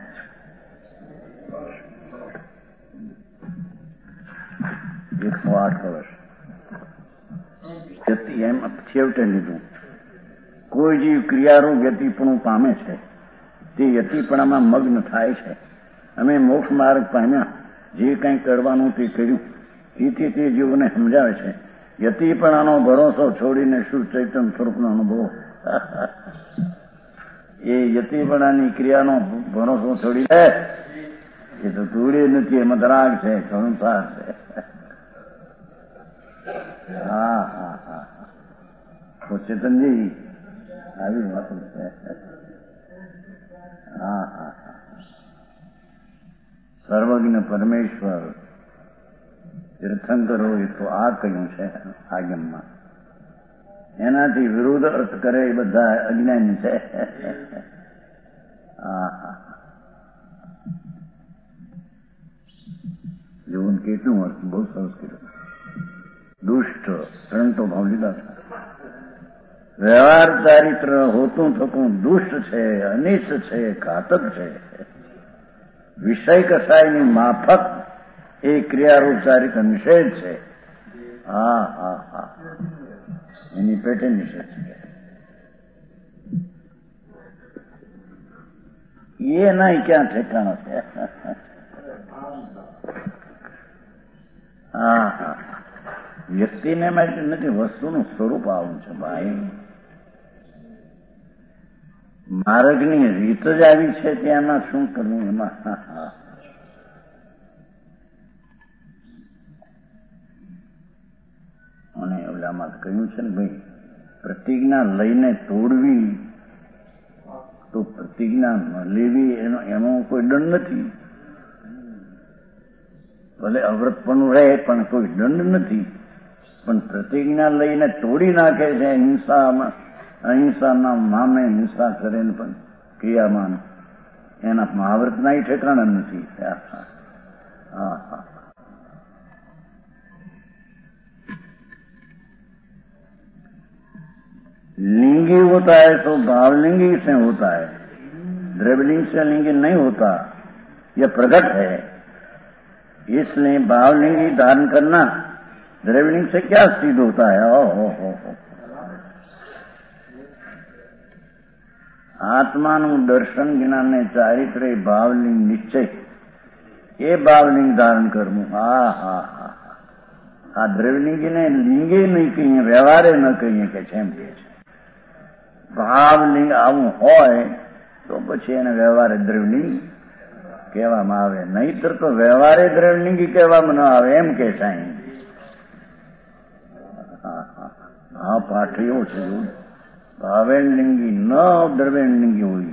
એકસો આઠ વર્ષ ગતિ એમ છેવટે લીધું. કોઈ જીવ ક્રિયારૂપ યતિપણું પામે છે તે યતિપણામાં મગ્ન થાય છે. અમે મોક્ષ માર્ગ પામ્યા, જે કંઈ કરવાનું તે કર્યું. તેથી તે જીવોને સમજાવે છે યતિપણાનો ભરોસો છોડીને શુદ્ધ ચૈતન્ય સ્વરૂપનો અનુભવ. એ યતિપણાની ક્રિયાનો ભરોસો છોડી દે એ તો ધૂળી નથી, એમાં રાગ છે, સંસાર છે. હા હા હા તો ચેતનજી આવી વાત છે. હા હા હા સર્વજ્ઞ પરમેશ્વર તીર્થંકરો એ તો આ કહ્યું છે આગમમાં. એનાથી વિરુદ્ધ અર્થ કરે એ બધા અજ્ઞાની છે. હા હા જોવું કેટલું અર્થ બહુ સરસ કર્યું. દુષ્ટ ત્રણ તો ભાવ લીધા છે. વ્યવહાર ચારિત્ર હોતું થતું દુષ્ટ છે, અનિષ્ટ છે, ઘાતક છે. વિષય કસાયની માફક એ ક્રિયારૂપ ચારિત્ર નિષેધ છે. હા હા હા એની પેટે નિષેધ છે. એ નહીં ક્યાં ઠેકાણો છે. હા હા વ્યક્તિને માટે નથી, વસ્તુનું સ્વરૂપ આવું છે ભાઈ. માર્ગની રીત જ આવી છે ત્યાંમાં શું કરવું એમાં. અને ઓલામાં કહ્યું છે ને ભાઈ પ્રતિજ્ઞા લઈને તોડવી તો પ્રતિજ્ઞા ન લેવી એનો એનો કોઈ દંડ નથી. ભલે અવ્રતપણું રહે પણ કોઈ દંડ નથી. પણ પ્રતિજ્ઞા લઈને તોડી નાખે છે હિંસામાં, અહિંસાના નામે હિંસા કરે પણ ક્રિયામાં એના મહાવ્રતના ઠેકાણા નથી. હા હા लिंगी होता है तो भावलिंगी से होता है, द्रव्यलिंग से लिंगी नहीं होता, यह प्रकट है. इसलिए भावलिंगी धारण करना द्रव्यलिंग से क्या सिद्ध होता है? ओ हो हो हो આત્માનું દર્શન જ્ઞાનને ચારિત્ર્ય ભાવલિંગ નિશ્ચય એ ભાવલિંગ ધારણ કરવું. હા હા હા આ દ્રવ્યલિંગીને લિંગે નહીં કહીએ, વ્યવહારે ન કહીએ કે છે એમ કે છે. ભાવલિંગ આવું હોય તો પછી એને વ્યવહારે દ્રવ્યલિંગ કહેવામાં આવે, નહીતર તો વ્યવહારે દ્રવ્યલિંગી કહેવામાં ન આવે એમ કે સાહેબ. હા પાઠ એવો છે, ભાવેલિંગી ન દ્રવ્યલિંગી હોય.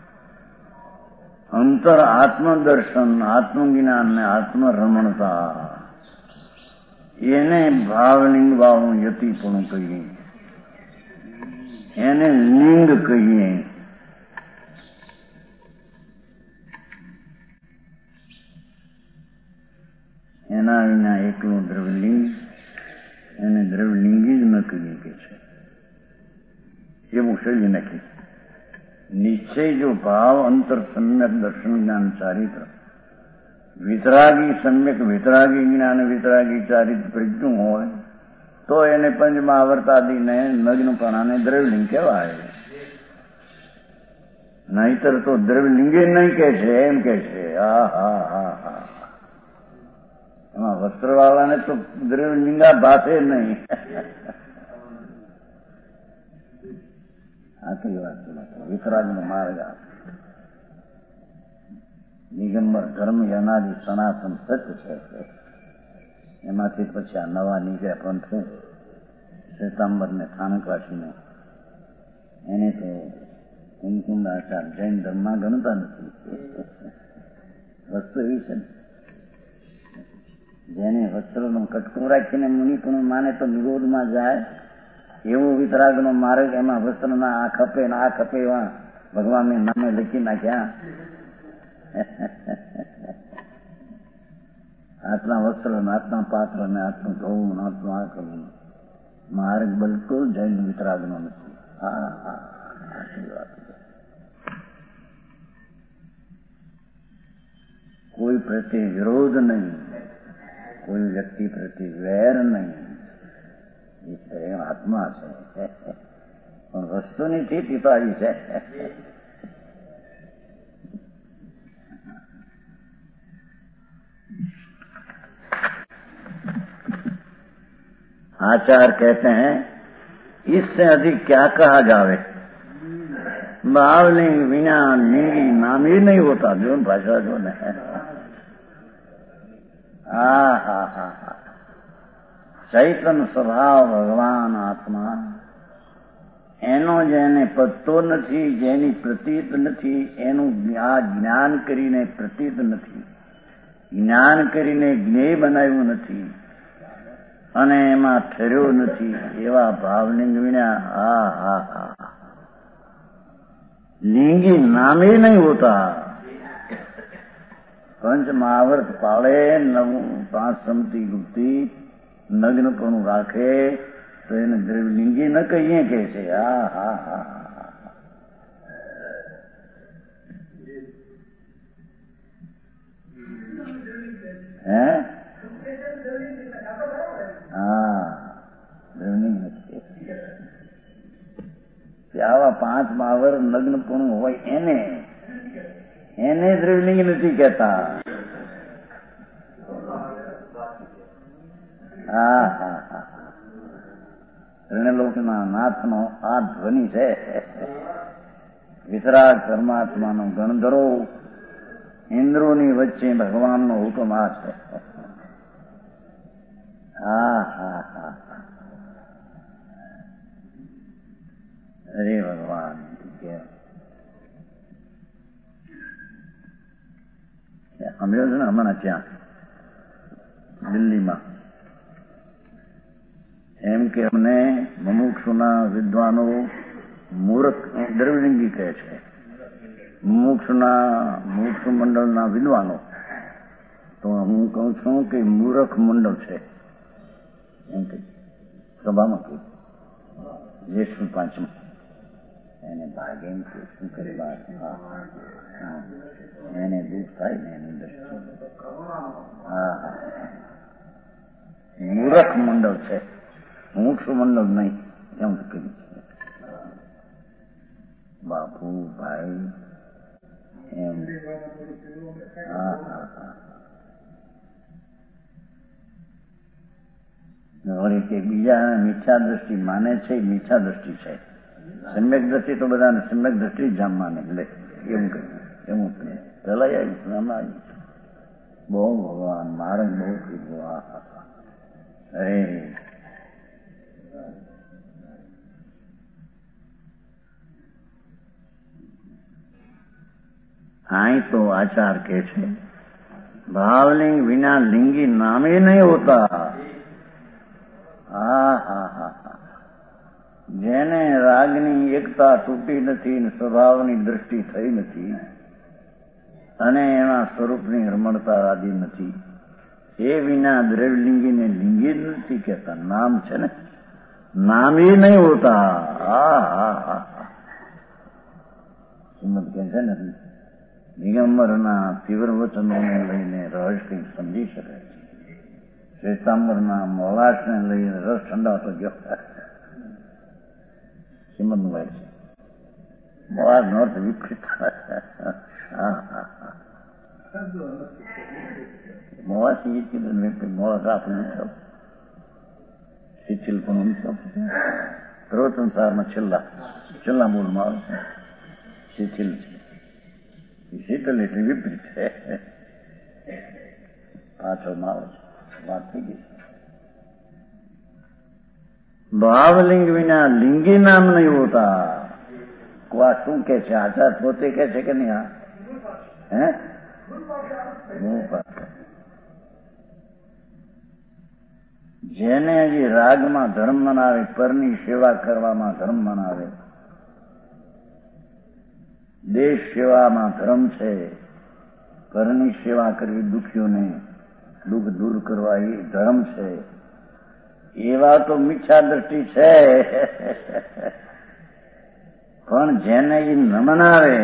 અંતર આત્મદર્શન, આત્મજ્ઞાન ને આત્મરમણતા એને ભાવલિંગ વાળું યતિપણું કહીએ, એને લિંગ કહીએ. એના વિના એકલું દ્રવ્યલિંગ એને દ્રવ્યલિંગી જ ન કહીએ કે છે એવું શૈલી નથી. નિશ્ચય જો ભાવ અંતર સમ્યક દર્શન જ્ઞાન ચારિત્ર વિતરાગી સમ્યક વિતરાગી જ્ઞાન વિતરાગી ચારિત્ર પ્રજ્ઞ હોય તો એને પંચમહાવર્તાદિને નગ્નપણાને દ્રવ્યલિંગ કહેવાય. નહીતર તો દ્રવ્યલિંગે નહીં કે છે એમ કે છે. હા હા હા હા એમાં વસ્ત્રવાળાને તો દ્રવ્યલિંગા ભાષે નહીં. આ કઈ વાત છે? વિતરાગનો માર્ગ નિગંબર ધર્મ અનાદિ સનાતન સત્ય છે. એમાંથી પછી આ નવા નીકળ્યા પંથ શ્વેતાંબરને સ્થાનકવાસીને એને તો કુમકુંડ આચાર જૈન ધર્મમાં ગણતા નથી. વસ્તુ એવી છે ને જેને વસ્ત્રનું કટકું રાખીને મુનિપણું માને તો વિરોધમાં જાય એવો વિતરાગનો માર્ગ. એમાં વસ્ત્રના આ ખપે ને આ ખપે એવા ભગવાનને નામે લખી નાખ્યા. આટલા વસ્ત્ર ને આટલા પાત્ર ને આટલું ધોવું આટલું આ કરવું માર્ગ બિલકુલ જૈન વિતરાગનો નથી. હા હા આટલી વાત. કોઈ પ્રત્યે વિરોધ નહીં, કોઈ વ્યક્તિ પ્રત્યે વેર નહીં. એ પ્રેમ આત્મા છે, પણ વસ્તુની સ્થિતિ તો આવી છે. आचार कहते हैं इससे अधिक क्या कहा जावे. भावलिंग विना लिंगी नाम ही नहीं होता. जो भाषा जो ने हा हा हा हा चैतन्य स्वभाव भगवान आत्मा એનો જેને પત્તો નથી, જેની પ્રતીત નથી, એનું આ જ્ઞાન કરીને પ્રતીત નથી, જ્ઞાન કરીને જ્ઞેય બનાવ્યું નથી અને એમાં ઠર્યો નથી એવા ભાવલિંગ વિના હા હા હા લિંગી નામે નહીં હોતા. પંચ મહાવર્ત પાળે, નવું પાંચ સમતી ગુપ્તી નગ્નપણું રાખે તો એને દ્રવ્યલિંગી ન કહીએ કે છે. હા હા હા હે હા દ્રવ્યલિંગ નથી. આવા પાંચ મહાવર નગ્નપણું હોય એને એને દ્રવ્યલિંગ નથી કહેતા. હા હા હા ત્રણલોકના નાથનો આ ધ્વનિ છે. વિતરાગ પરમાત્માનો ગણધરો ઇન્દ્રોની વચ્ચે ભગવાનનો હુકમ આ છે. હા હા હા અરે ભગવાન સાંભળ્યો છે ને હમણાં ત્યાં દિલ્હીમાં એમ કે અમને મુમુક્ષુના વિદ્વાનો મૂર્ખ દ્રવ્યલિંગી કહે છે. મુમુક્ષુના મુમુક્ષુ મંડળના વિદ્વાનો, તો હું કહું છું કે મૂર્ખ મંડળ છે એમ કે સભામાં કહ્યું જ્યેષ્ઠ પાંચમ એને ભાગે એમ કે શું કરે વાત, એને દુઃખ થાય ને એની દ્રષ્ટિ. હા હા મૂર્ખ મંડળ છે, મુમુક્ષુ મંડળ નહીં એમ કહ્યું છે. બાપુ ભાઈ એમ. હા હા હા વળી કે બીજા મિથ્યા દ્રષ્ટિ માને છે, મિથ્યા દ્રષ્ટિ છે. સમ્યક દ્રષ્ટિ તો બધાને સમ્યક દ્રષ્ટિ જ માને લે એવું કહ્યું. એવું પેલા આવ્યું આમાં બહુ ભગવાન મારે બહુ કીધું. હા હા અરે અહીં તો આચાર કે છે ભાવલિંગ વિના લિંગી નામે નહીં હોતા. હા હા હા હા જેને રાગની એકતા તૂટી નથી, સ્વભાવની દ્રષ્ટિ થઈ નથી અને એના સ્વરૂપની રમણતા આદિ નથી, એ વિના દ્રવ્યલિંગીને લિંગી જ નથી કહેતા. નામ છે ને, નામ એ નહીં હોતા. હા હા હા હા શ્રીમદ કહે છે ને દિગંબરના તીવ્ર વચનોને લઈને રહસ્ય કંઈક સમજી શકે છે. શ્વેતાંબરના મોલાટને લઈને રસ ઠંડાતો ગયો. શ્રીમદ ભાઈ છે મોલાટ નોર્થ વિપરીત. હા હા હા મોળા શીખી મોળા રાખું લીધો શિથિલ પણ ઊંચો સર્વસંસારમાં છેલ્લા છેલ્લા મૂળમાં આવે છે શિથિલ છે. શીતલ એટલે વિપરીત છે, પાછળમાં આવે છે. વાત થઈ ગઈ. ભાવલિંગ વિના લિંગી નામ નહીં હોતા. આ શું કે છે આચાર પોતે કે છે કે નહીં? હા હે જેને હજી રાગમાં ધર્મ મનાવે, પરની સેવા કરવામાં ધર્મ મનાવે, દેશ સેવામાં ધર્મ છે, પરની સેવા કરવી, દુઃખીઓને દુઃખ દૂર કરવા એ ધર્મ છે, એવા તો મિથ્યા દ્રષ્ટિ છે. પણ જેને એ ન મનાવે,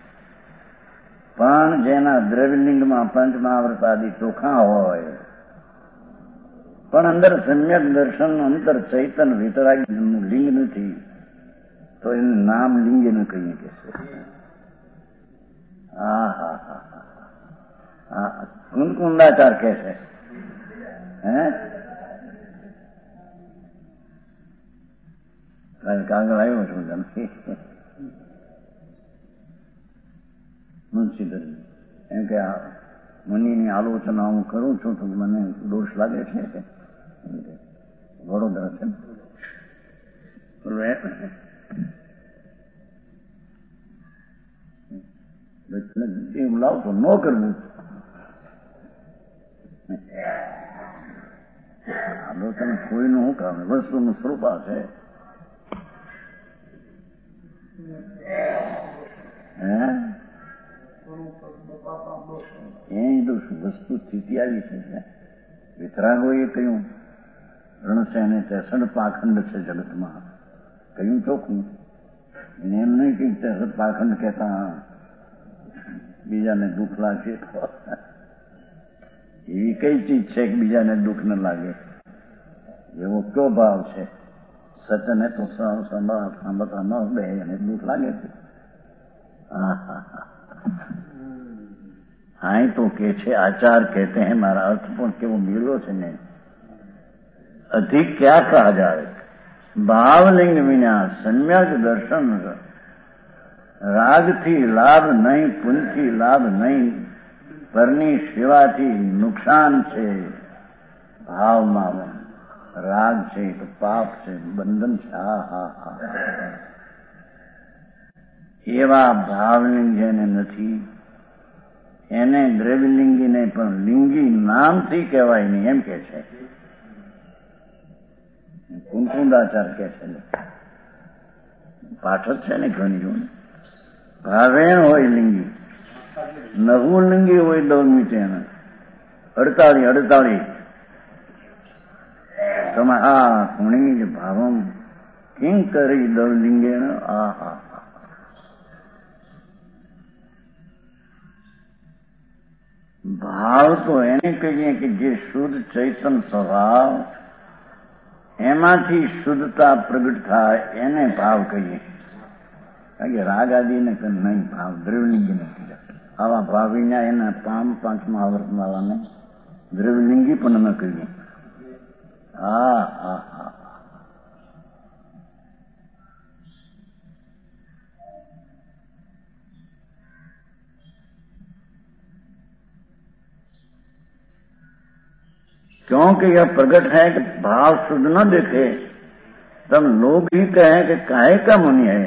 પણ જેના દ્રવ્યલિંગમાં પંચમહાવ્રત આદિ ચોખા હોય, પણ અંદર સમ્યક દર્શન અંતર ચૈતન વિતરાગનું લિંગ નથી, તો એને નામ લિંગ ન કહીએ કે છે. હા હા હા હા કુંદકુંદાચાર કે છે. હે કાગળ આવ્યો છું જમથી મુનશીધર એમ કે મુનિની આલોચના હું કરું છું તો મને દોષ લાગે છે. વડોદરા છે એવું લાવતો ન કરવું. આલોચના કોઈનું શું કામ, વસ્તુનું સ્વરૂપ આ છે. એ વસ્તુ સ્થિતિ આવી છે. વિતરાગોએ કહ્યું રણસેને ત્રેસઠ પાખંડ છે જગતમાં, કહ્યું ચોખ્ખું. એમ નહીં કે ત્રેસઠ પાખંડ કહેતા બીજાને દુઃખ લાગે. એવી કઈ ચીજ છે કે બીજાને દુઃખ ન લાગે? એવો કયો ભાવ છે? સત્યને તો સાંભળતા ન બે અને દુઃખ લાગે છે. હા હા હા હા તો કે છે આચાર કહેતે हैं, મારા અર્થ પણ કેવો મેળવ્યો છે ને. અધિક ક્યાં કહા જાય? ભાવલિંગ વિના સમ્યક દર્શન, રાગથી લાભ નહીં, પુણ્યથી લાભ નહીં, પરની સેવાથી નુકસાન છે. ભાવમાં રાગ છે તો પાપ છે, બંધન છે. હા હા હા એવા ભાવલિંગ જેને નથી એને દ્રવ્યલિંગીને પણ લિંગી નામથી કહેવાય નહીં એમ કે છે. કુંકુંદાચાર કે છે પાઠ જ છે ને ઘણી જૂન. ભાવેણ હોય લિંગી, નવું લિંગી હોય દૌ મીટે અડતાળી અડતાળી તમે આ કુણી ભાવમ કિં કરી દૌ લિંગેણ આ હા ભાવ તો એને કહીએ કે જે શુદ્ધ ચૈતન સ્વભાવ એમાંથી શુદ્ધતા પ્રગટ થાય એને ભાવ કહીએ. કારણ કે રાગ આદિને નહીં ભાવ દ્રવ્યલિંગી નથી. આવા ભાવ વિના એના પામ પાંચમા આવર્તવાળાને દ્રવ્યલિંગી પણ ન કહીએ. હા હા હા क्योंकि यह प्रकट है कि भाव शुद्ध न देखे तब लोग ही कहें कि काहे का मुनि है.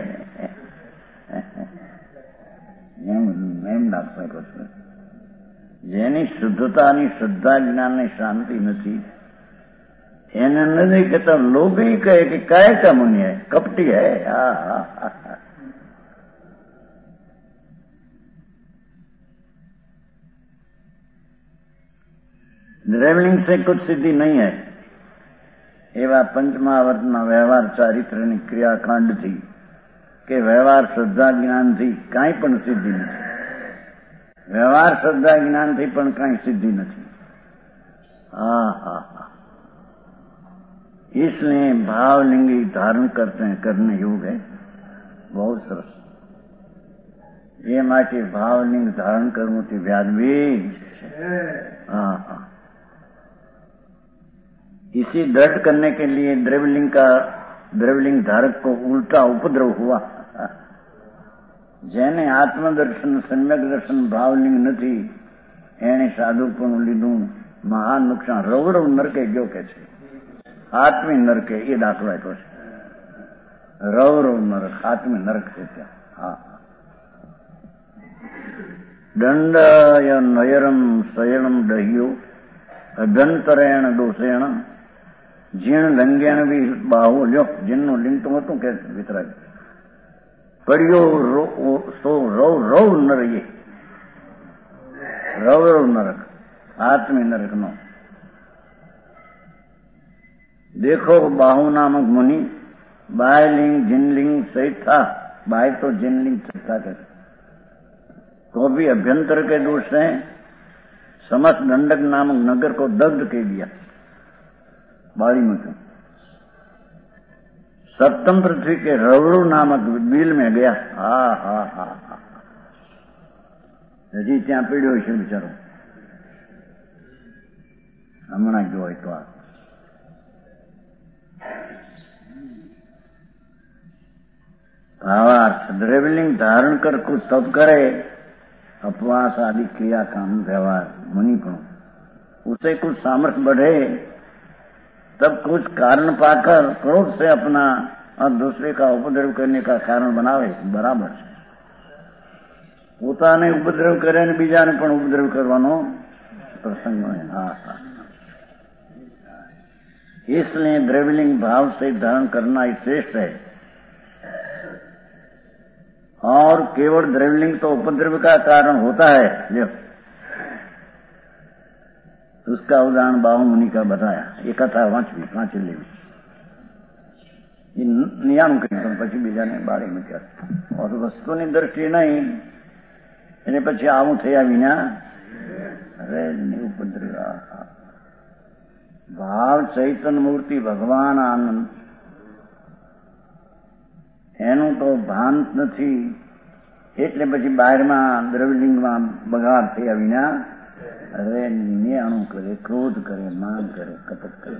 એમ લાગશે પછી જેની શુદ્ધતાની શ્રદ્ધા જ્ઞાનની શાંતિ નથી એને નથી કહેતા લોગ ही કહે કે કાहे का मुनि है, कपटी है. हा हा हा द्रव्यलिंग से कुछ सिद्धि नहीं है. एवं पंचमावर्त में व्यवहार चारित्र क्रियाकांड थी કે વ્યવહાર શ્રદ્ધા જ્ઞાનથી કાંઈ પણ સિદ્ધિ નથી. વ્યવહાર શ્રદ્ધા જ્ઞાનથી પણ કાંઈ સિદ્ધિ નથી. હા હા હા इसलिए भावलिंगी धारण करते हैं करने योग है. बहुत सरस. ये માટે भावलिंग धारण करવું તે વ્યાજબી છે. हाँ हाँ इसी दृढ़ करने के लिए द्रव्यलिंग का द्रव्यलिंग धारक को उल्टा उपद्रव हुआ. જેને આત્મદર્શન સમ્યક દર્શન ભાવલિંગ નથી એને સાધુપણું લીધું મહાન નુકસાન. રવરવ નરકે ગયો કે છે. આત્મી નરકે એ દાખલો આપ્યો છે. રવરવ નરક આત્મી નરક છે ત્યાં. હા દંડય નયરમ શયનમ દહ્યો અભ્યંતરેણ દોષેણ જીણ લંગેણ બી બાહુ લ્યો. જીણનું લિંગ તો હતું કે વિતરાય પડ્યો સો રવ રવ નરયે રવ રવ નરક આત્મી નરક નો. देखो बाहु नामक मुनि बायलिंग जिनलिंग सहित था. बाय तो जिनलिंग था कहते तो भी अभ्यंतर के दोष से समस्त दंडक नामक नगर को दग्ध कर दिया बाड़ी में. सप्तम पृथ्वी के रवरू नामक बिल में गया. हा हा हा हा હજી ત્યાં પીડ્યો છે બિચારો. હમણાં જો હોય તો આ भावार्थ द्रव्यलिंग धारण कर कुछ तप करे अपवास आदि क्रिया काम व्यवहार मुनिपण उसे कुछ सामर्थ्य बढ़े तब कुछ कारण पाकर क्रोध से अपना और दूसरे का उपद्रव करने का कारण बनावे बराबर है. પોતાને ઉપદ્રવ કરે ને બીજાને પણ ઉપદ્રવ કરવાનો પ્રસંગ હોય. હા હા इसलिए द्रव्यलिंग भाव से धारण करना ही श्रेष्ठ है. और केवल द्रव्यलिंग तो उपद्रव का कारण होता है. जो उसका उदाहरण बाहु मुनि का बताया. ये कथा वांचवी वांची लेवी નિયાણું કર્યું પછી બીજાને બાળી મૂક્યા. और વસ્તુની દ્રષ્ટિએ નહીં એને પછી આવું થયા વિના અરે ઉપદ્રવ. ભાવ ચૈતન મૂર્તિ ભગવાન આનંદ એનું તો ભાન નથી એટલે પછી બહારમાં દ્રવ્યલિંગમાં બગાડ થયા વિના અરે નિયાણું કરે, ક્રોધ કરે, માન કરે, કપટ કરે.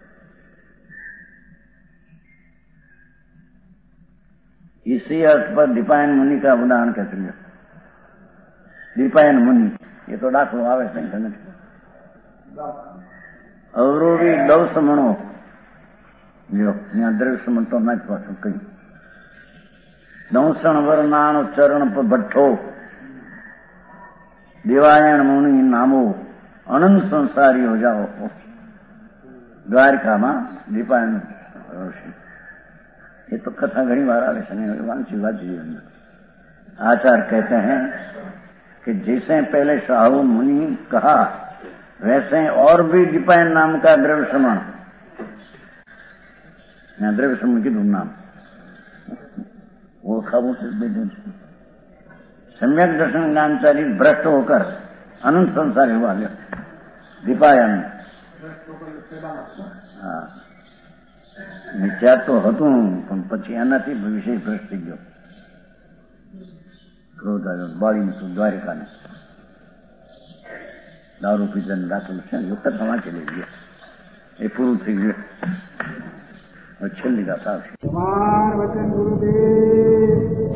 इसी अर्थ पर दीपायन मुनि का उदाहरण कहते हैं. दीपायन मुनि ये तो दाखलो आवे છે અવરોવી દવ સમણો જો ત્યાં દ્રવ્ય સમણ તો ના જ પાછું કઈ દંસણ વરનાણ ચરણ ભઠ્ઠો દેવાયણ મુનિ નામો અનંત સંસારી હો જાઓ. દ્વારકામાં દીપાયન ઋષિ એ તો કથા ઘણી વાર આવે છે ને વાંચી વાંચી અંદર आचार्य कहते हैं कि जैसे पहले साहू मुनि कहा वैसे और भी दीपायन नाम का द्रव्य श्रवण, द्रव्य श्रवण की धूम नाम वो खाबू से सम्यक दर्शन ज्ञानचारी भ्रष्ट होकर अनंत संसार हुआ दीपायन। હા વિચાર તો હતું પણ પછી એનાથી વિશેષ ભ્રષ્ટ થઈ ગયો. ક્રોધ આવ્યો, બાળી મૂક્યું દ્વારિકાને, દારૂ પીધાને દાખલ છે વખત વાંચી લઈ ગયા. એ પૂરું થઈ ગયું. હવે છેલ્લી વાત આવશે.